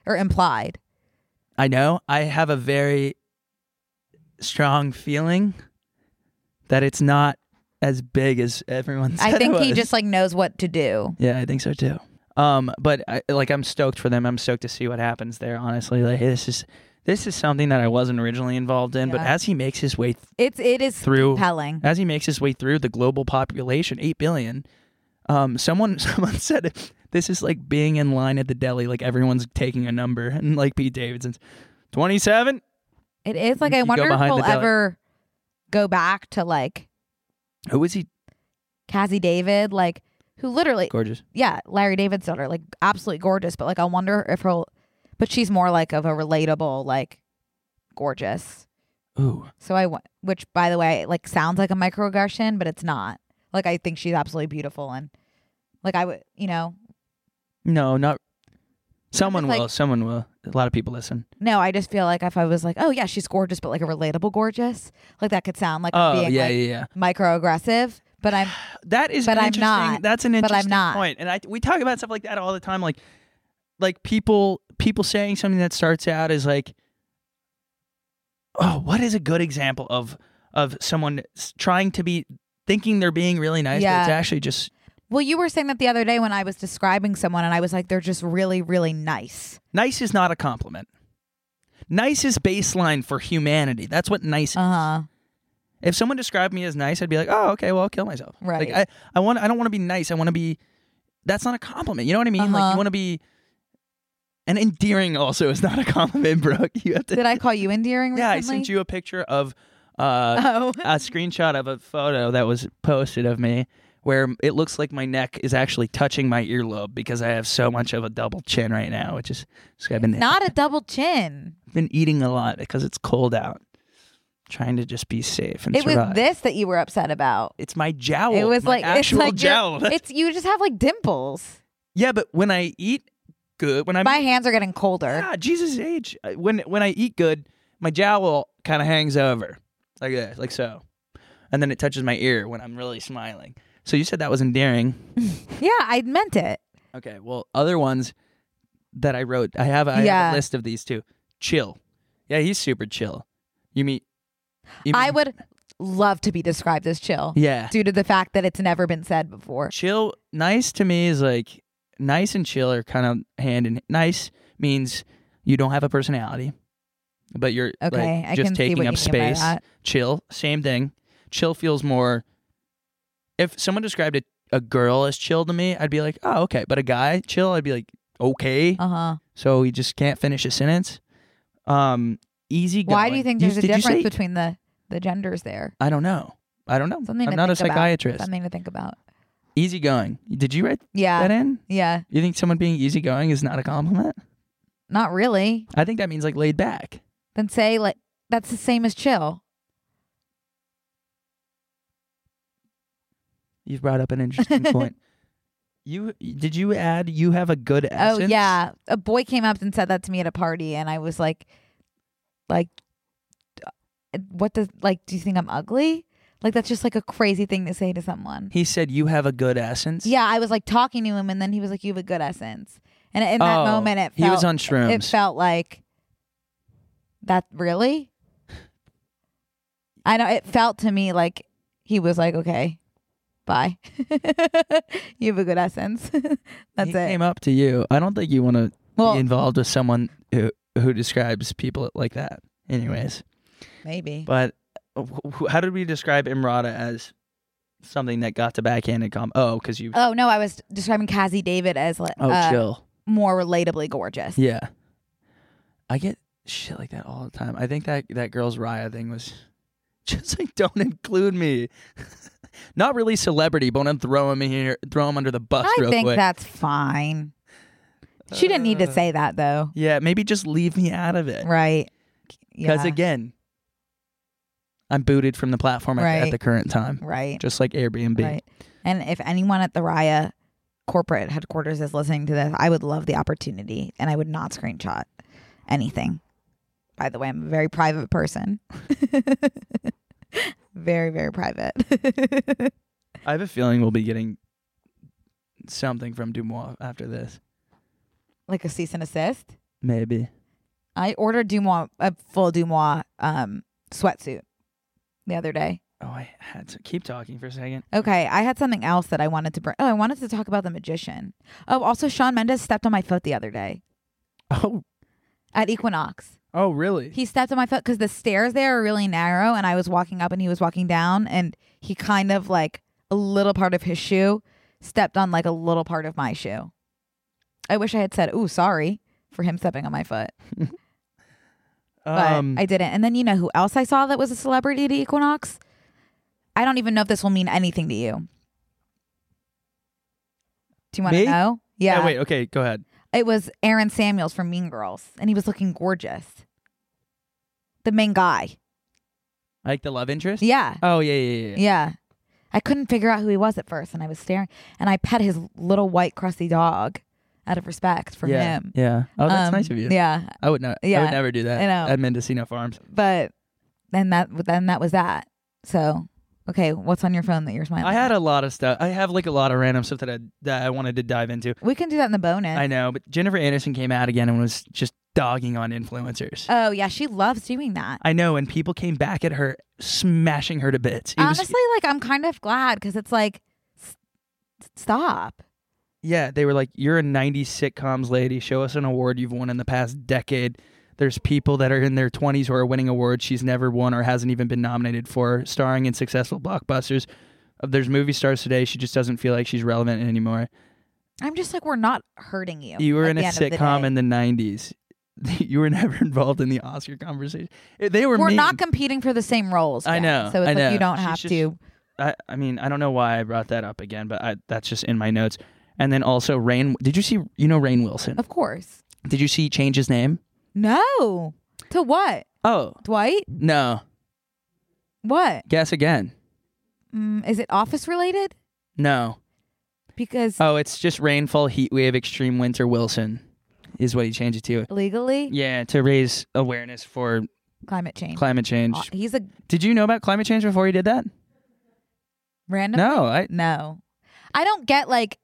or implied. I know. I have a very strong feeling that it's not as big as everyone said I think it he was. just like knows what to do. Yeah, I think so too. Um, but I, like I'm stoked for them. I'm stoked to see what happens there. Honestly, like this is this is something that I wasn't originally involved in. But Yeah. as he makes his way th- It's it is Through- compelling. as he makes his way through the global population, eight billion. Um, someone someone said this is like being in line at the deli, like everyone's taking a number, and like Pete Davidson's twenty-seven. It is like You I go wonder if behind we'll the deli. ever go back to like Who is he? Cassie David, like who literally Gorgeous. yeah, Larry David's daughter, like absolutely gorgeous, but like I wonder if he'll but she's more like of a relatable, like gorgeous. Ooh. So I wa- which by the way, like sounds like a microaggression, but it's not. Like I think she's absolutely beautiful and like I would, you know, No, not. Someone like- will. Someone will. A lot of people listen. no, I just feel like if I was like, oh yeah, she's gorgeous, but like a relatable gorgeous, like that could sound like I'm Oh being yeah, like yeah, yeah. microaggressive, but I'm That is But an I'm interesting. not. That's an But I'm interesting not. point. And I we talk about stuff like that all the time. Like, like people people saying something that starts out as like, oh, what is a good example of of someone s- trying to be thinking they're being really nice, Yeah. but it's actually just well, you were saying that the other day when I was describing someone and I was like, they're just really, really nice. nice is not a compliment. Nice is baseline for humanity. That's what nice is. Uh huh. If someone described me as nice, I'd be like, oh, okay, well, I'll kill myself. Right. Like, I, I want. I don't want to be nice. I want to be. That's not a compliment. You know what I mean? Like Uh-huh. you want to be. And endearing also is not a compliment, Brooke. You have to. Did I call you endearing recently? Yeah, I sent you a picture of uh, Oh. a screenshot of a photo that was posted of me where it looks like my neck is actually touching my earlobe because I have so much of a double chin right now, which is just I've been Not a double chin. been eating a lot because it's cold out. Trying to just be safe and It survive. was this that you were upset about. It's my jowl. It was my like actual it's like you're- jowl. It's you just have like dimples. Yeah, but when I eat good, when I'm My hands are getting colder. yeah, Jesus age. Uh, When when I eat good, my jowl kind of hangs over like this, like so, and then it touches my ear when I'm really smiling. So you said that was endearing. Yeah, I meant it. Okay, well, other ones that I wrote, I have, I Yeah. have a list of these too. Chill. Yeah, he's super chill. You meet. You I meet- would love to be described as chill Yeah. due to the fact that it's never been said before. Chill. Nice to me is like nice and chill are kind of hand in. Nice means you don't have a personality, but you're Okay, like, I just can see taking what up you mean by space. that. Chill, same thing. Chill feels more. If someone described a, a girl as chill to me, I'd be like, oh, okay. But a guy chill, I'd be like, okay. Uh huh. So he just can't finish a sentence. Um, easy. Why do you think there's a did you difference say- between the the genders there? I don't know. I don't know. Something I'm to not a think about. psychiatrist. Something to think about. Easygoing. Did you write Yeah. that in? Yeah. You think someone being easygoing is not a compliment? Not really. I think that means like laid back. Then say like that's the same as chill. You've brought up an interesting point. You did you add you have a good essence? Oh yeah, a boy came up and said that to me at a party, and I was like, like, uh, what does like? Do you think I'm ugly? Like that's just like a crazy thing to say to someone. He said you have a good essence. Yeah, I was like talking to him, and then he was like, "You have a good essence," and in that Oh, moment, it felt, he was on shrooms. It felt like that. Really, I know. It felt to me like he was like, "Okay, bye. You have a good essence." That's he it. came up to you. I don't think you want to Well, be involved with someone who who describes people like that. Anyways, maybe. but wh- wh- how did we describe Imrata as something that got to backhanded com? Oh, because you. Oh no, I was describing Cassie David as like Oh, uh, chill. more relatably gorgeous. Yeah. I get shit like that all the time. I think that that girl's Raya thing was just like, don't include me. Not really celebrity, but want to throw him in here, throw him under the bus I real think quick. that's fine. She didn't need to Uh, say that though, Yeah, maybe just leave me out of it. right? Because Yeah, again, I'm booted from the platform at, at Right. the current time, right, just like Airbnb. right. And if anyone at the Raya corporate headquarters is listening to this, I would love the opportunity, and I would not screenshot anything. By the way, I'm a very private person. Very, very private. I have a feeling we'll be getting something from Dumois after this. Like a cease and assist. Maybe. I ordered Dumois, a full Dumois um, sweatsuit the other day. Oh, I had to keep talking for a second. Okay, I had something else that I wanted to bring. Oh, I wanted to talk about the magician. Oh, also Shawn Mendes stepped on my foot the other day Oh, at Equinox. oh, really? He stepped on my foot because the stairs there are really narrow, and I was walking up and he was walking down, and he kind of like a little part of his shoe stepped on like a little part of my shoe. I wish I had said, "Ooh, sorry," for him stepping on my foot. But um, I didn't. And then you know who else I saw that was a celebrity at Equinox? I don't even know if this will mean anything to you. Do you want to Me? know? Yeah. yeah. Wait. Okay. Go ahead. It was Aaron Samuels from Mean Girls, and he was looking gorgeous. The main guy. Like the love interest? Yeah. Oh yeah, yeah, yeah. Yeah. I couldn't figure out who he was at first, and I was staring, and I pet his little white crusty dog out of respect for yeah, him. Yeah. Oh, that's Um, nice of you. Yeah. I would not. I Yeah. would never do that. I know. At Mendocino Farms. But then that then that was that. So, okay, what's on your phone that you're smiling I had at? a lot of stuff. I have like a lot of random stuff that I that I wanted to dive into. We can do that in the bonus. I know, but Jennifer Aniston came out again and was just dogging on influencers. Oh, yeah, she loves doing that. I know, and people came back at her, smashing her to bits. It was- Honestly, like, I'm kind of glad because it's like, s- stop. yeah, they were like, "You're a nineties sitcoms lady. Show us an award you've won in the past decade." There's people that are in their twenties who are winning awards she's never won or hasn't even been nominated for, starring in successful blockbusters. Uh, There's movie stars today. She just doesn't feel like she's relevant anymore. I'm just like, we're not hurting you. You were at in a the end of the sitcom day. in the nineties. You were never involved in the Oscar conversation. They were We're mean. not competing for the same roles. I Jen. know, So it's I like know. you don't She's have just- to. I, I mean, I don't know why I brought that up again, but I, that's just in my notes. And then also Rain. Did you see, you know Rainn Wilson? Of course. Did you see change his name? No. To what? Oh, Dwight? no. What? Guess again. Mm, is it office related? No. Because Oh, it's just rainfall, heat wave, extreme winter Wilson is what he changed it to. legally, Yeah, to raise awareness for climate change. climate change. Uh, He's a Did you know about climate change before he did that? random. No, I, No. I don't get like,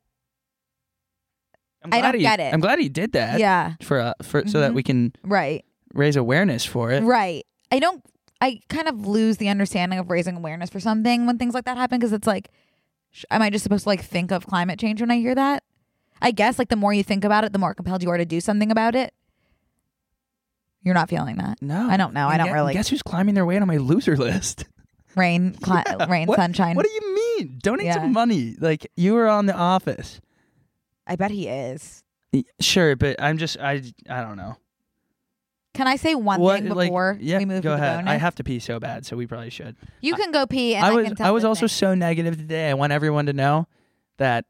I'm I glad don't he, get it. I'm glad he did that. yeah, For, uh, for so that Mhm. we can right. raise awareness for it. Right. I don't, I kind of lose the understanding of raising awareness for something when things like that happen because it's like, sh- am I just supposed to like think of climate change when I hear that? I guess like the more you think about it, the more compelled you are to do something about it. You're not feeling that. No, I don't know. I And don't gue- really. Guess who's climbing their way on my loser list? Rain, cli- Yeah, rain, what- sunshine. What do you mean? Donate Yeah. some money. Like you were on The Office. I bet he is. Y- Sure, but I'm just I I don't know. Can I say one What thing like before yeah, we move go to the ahead. bonus? I have to pee so bad, so we probably should. you can go pee, and I I, was can tell I was the also thing. so negative today. I want everyone to know that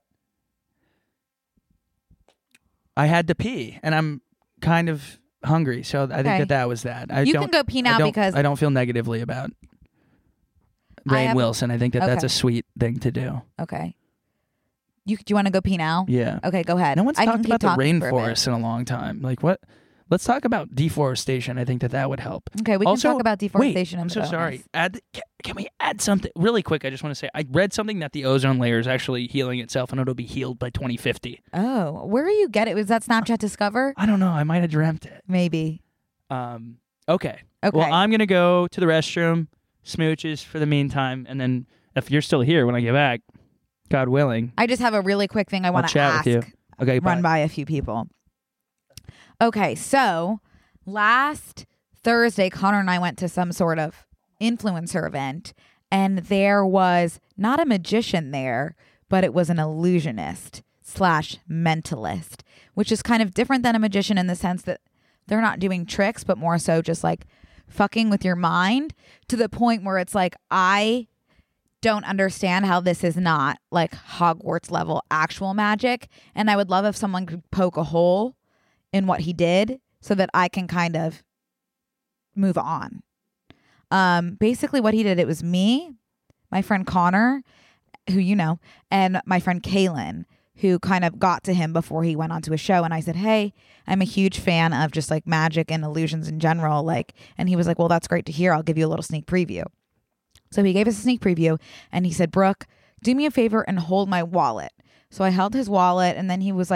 I had to pee, and I'm kind of hungry. So I think Okay. that that was that. I You don't, can go pee I now don't- because I don't feel negatively about I Rainn have- Wilson. I think that that's Okay. a sweet thing to do. okay. You do you want to go pee now? Yeah. Okay, go ahead. No one's I can talked keep about the talking for a bit. rainforest in a long time. Like what? Let's talk about deforestation. I think that that would help. Okay, we Also- can talk about deforestation. Wait, in I'm the so bonus. sorry. Add, can, can we add something really quick? I just want to say I read something that the ozone layer is actually healing itself, and it'll be healed by twenty fifty. Oh, where are you get it? Was that Snapchat Discover? I don't know. I might have dreamt it. Maybe. Um. Okay. Okay. Well, I'm gonna go to the restroom, smooches for the meantime, and then if you're still here when I get back, God willing, I just have a really quick thing I want to chat ask. with you. Okay. Run bye. by a few people. Okay, so last Thursday, Connor and I went to some sort of influencer event, and there was not a magician there, but it was an illusionist slash mentalist, which is kind of different than a magician in the sense that they're not doing tricks, but more so just like fucking with your mind to the point where it's like, I don't understand how this is not like Hogwarts level actual magic. And I would love if someone could poke a hole in what he did so that I can kind of move on. Um, basically what he did, it was me, my friend Connor, who you know, and my friend Kaylin, who kind of got to him before he went onto a show. And I said, hey, I'm a huge fan of just like magic and illusions in general. Like, and he was like, well, that's great to hear. I'll give you a little sneak preview. So he gave us a sneak preview and he said, Brooke, do me a favor and hold my wallet. So I held his wallet and then he was like,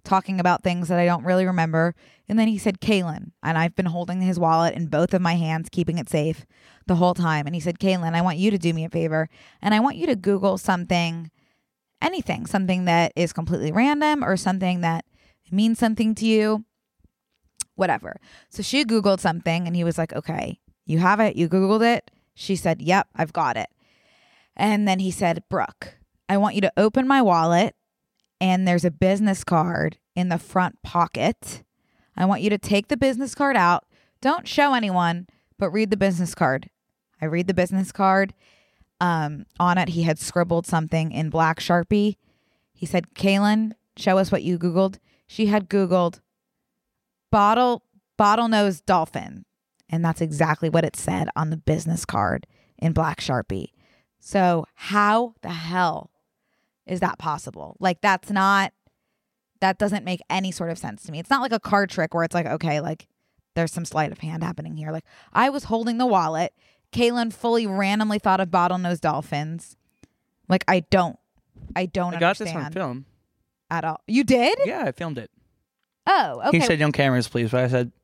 talking about things that I don't really remember. And then he said, Kaylin. And I've been holding his wallet in both of my hands, keeping it safe the whole time. And he said, Kaylin, I want you to do me a favor. And I want you to Google something, anything, something that is completely random or something that means something to you, whatever. So she Googled something and he was like, okay, you have it. You Googled it. She said, yep, I've got it. And then he said, Brooke, I want you to open my wallet and there's a business card in the front pocket. I want you to take the business card out. Don't show anyone, but read the business card. I read the business card. Um, on it, he had scribbled something in black Sharpie. He said, Kaylin, show us what you Googled. She had Googled bottle, bottlenose dolphin. And that's exactly what it said on the business card in black Sharpie. So how the hell is that possible? Like, that's not, that doesn't make any sort of sense to me. It's not like a card trick where it's like, okay, like there's some sleight of hand happening here. Like, I was holding the wallet. Kaylin fully randomly thought of bottlenose dolphins. Like, I don't, I don't I got understand this on film. at all. You did? Yeah, I filmed it. Oh, okay. He said, no cameras, please. But I said,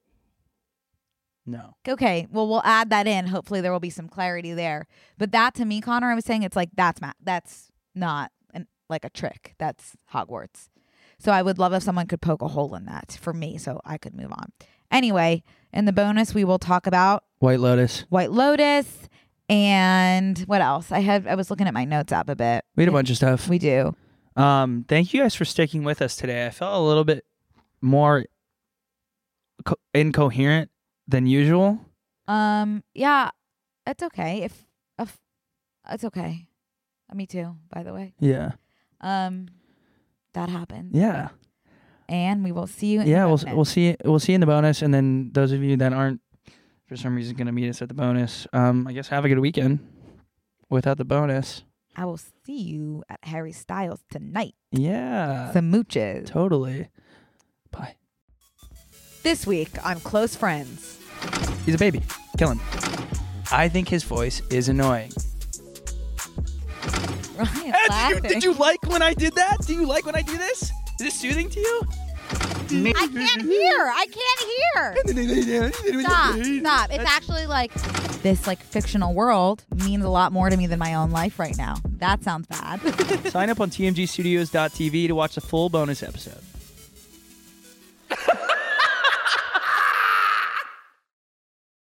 no. Okay, well, we'll add that in. Hopefully there will be some clarity there. But that, to me, Connor, I was saying it's like, that's ma- that's not an, like a trick. That's Hogwarts. So I would love if someone could poke a hole in that for me so I could move on. Anyway, in the bonus, we will talk about White Lotus. White Lotus and what else? I had I was looking at my notes app a bit. We had a bunch of stuff. We do. Um, thank you guys for sticking with us today. I felt a little bit more co- incoherent than usual. Um, yeah, it's okay. If, if it's okay. Me too, by the way. Yeah. Um, that happened. Yeah. And we will see you in yeah, the we'll bonus. we'll see we'll see you in the bonus, and then those of you that aren't for some reason going to meet us at the bonus, um, I guess have a good weekend without the bonus. I will see you at Harry Styles tonight. Yeah. Some mooches. Totally. Bye. This week on Close Friends. He's a baby. Kill him. I think his voice is annoying. Ryan's Did you, laughing. did you like when I did that? Do you like when I do this? Is this soothing to you? I can't hear. I can't hear. Stop. Stop. It's actually like this like fictional world means a lot more to me than my own life right now. That sounds bad. Sign up on T M G studios dot T V to watch the full bonus episode.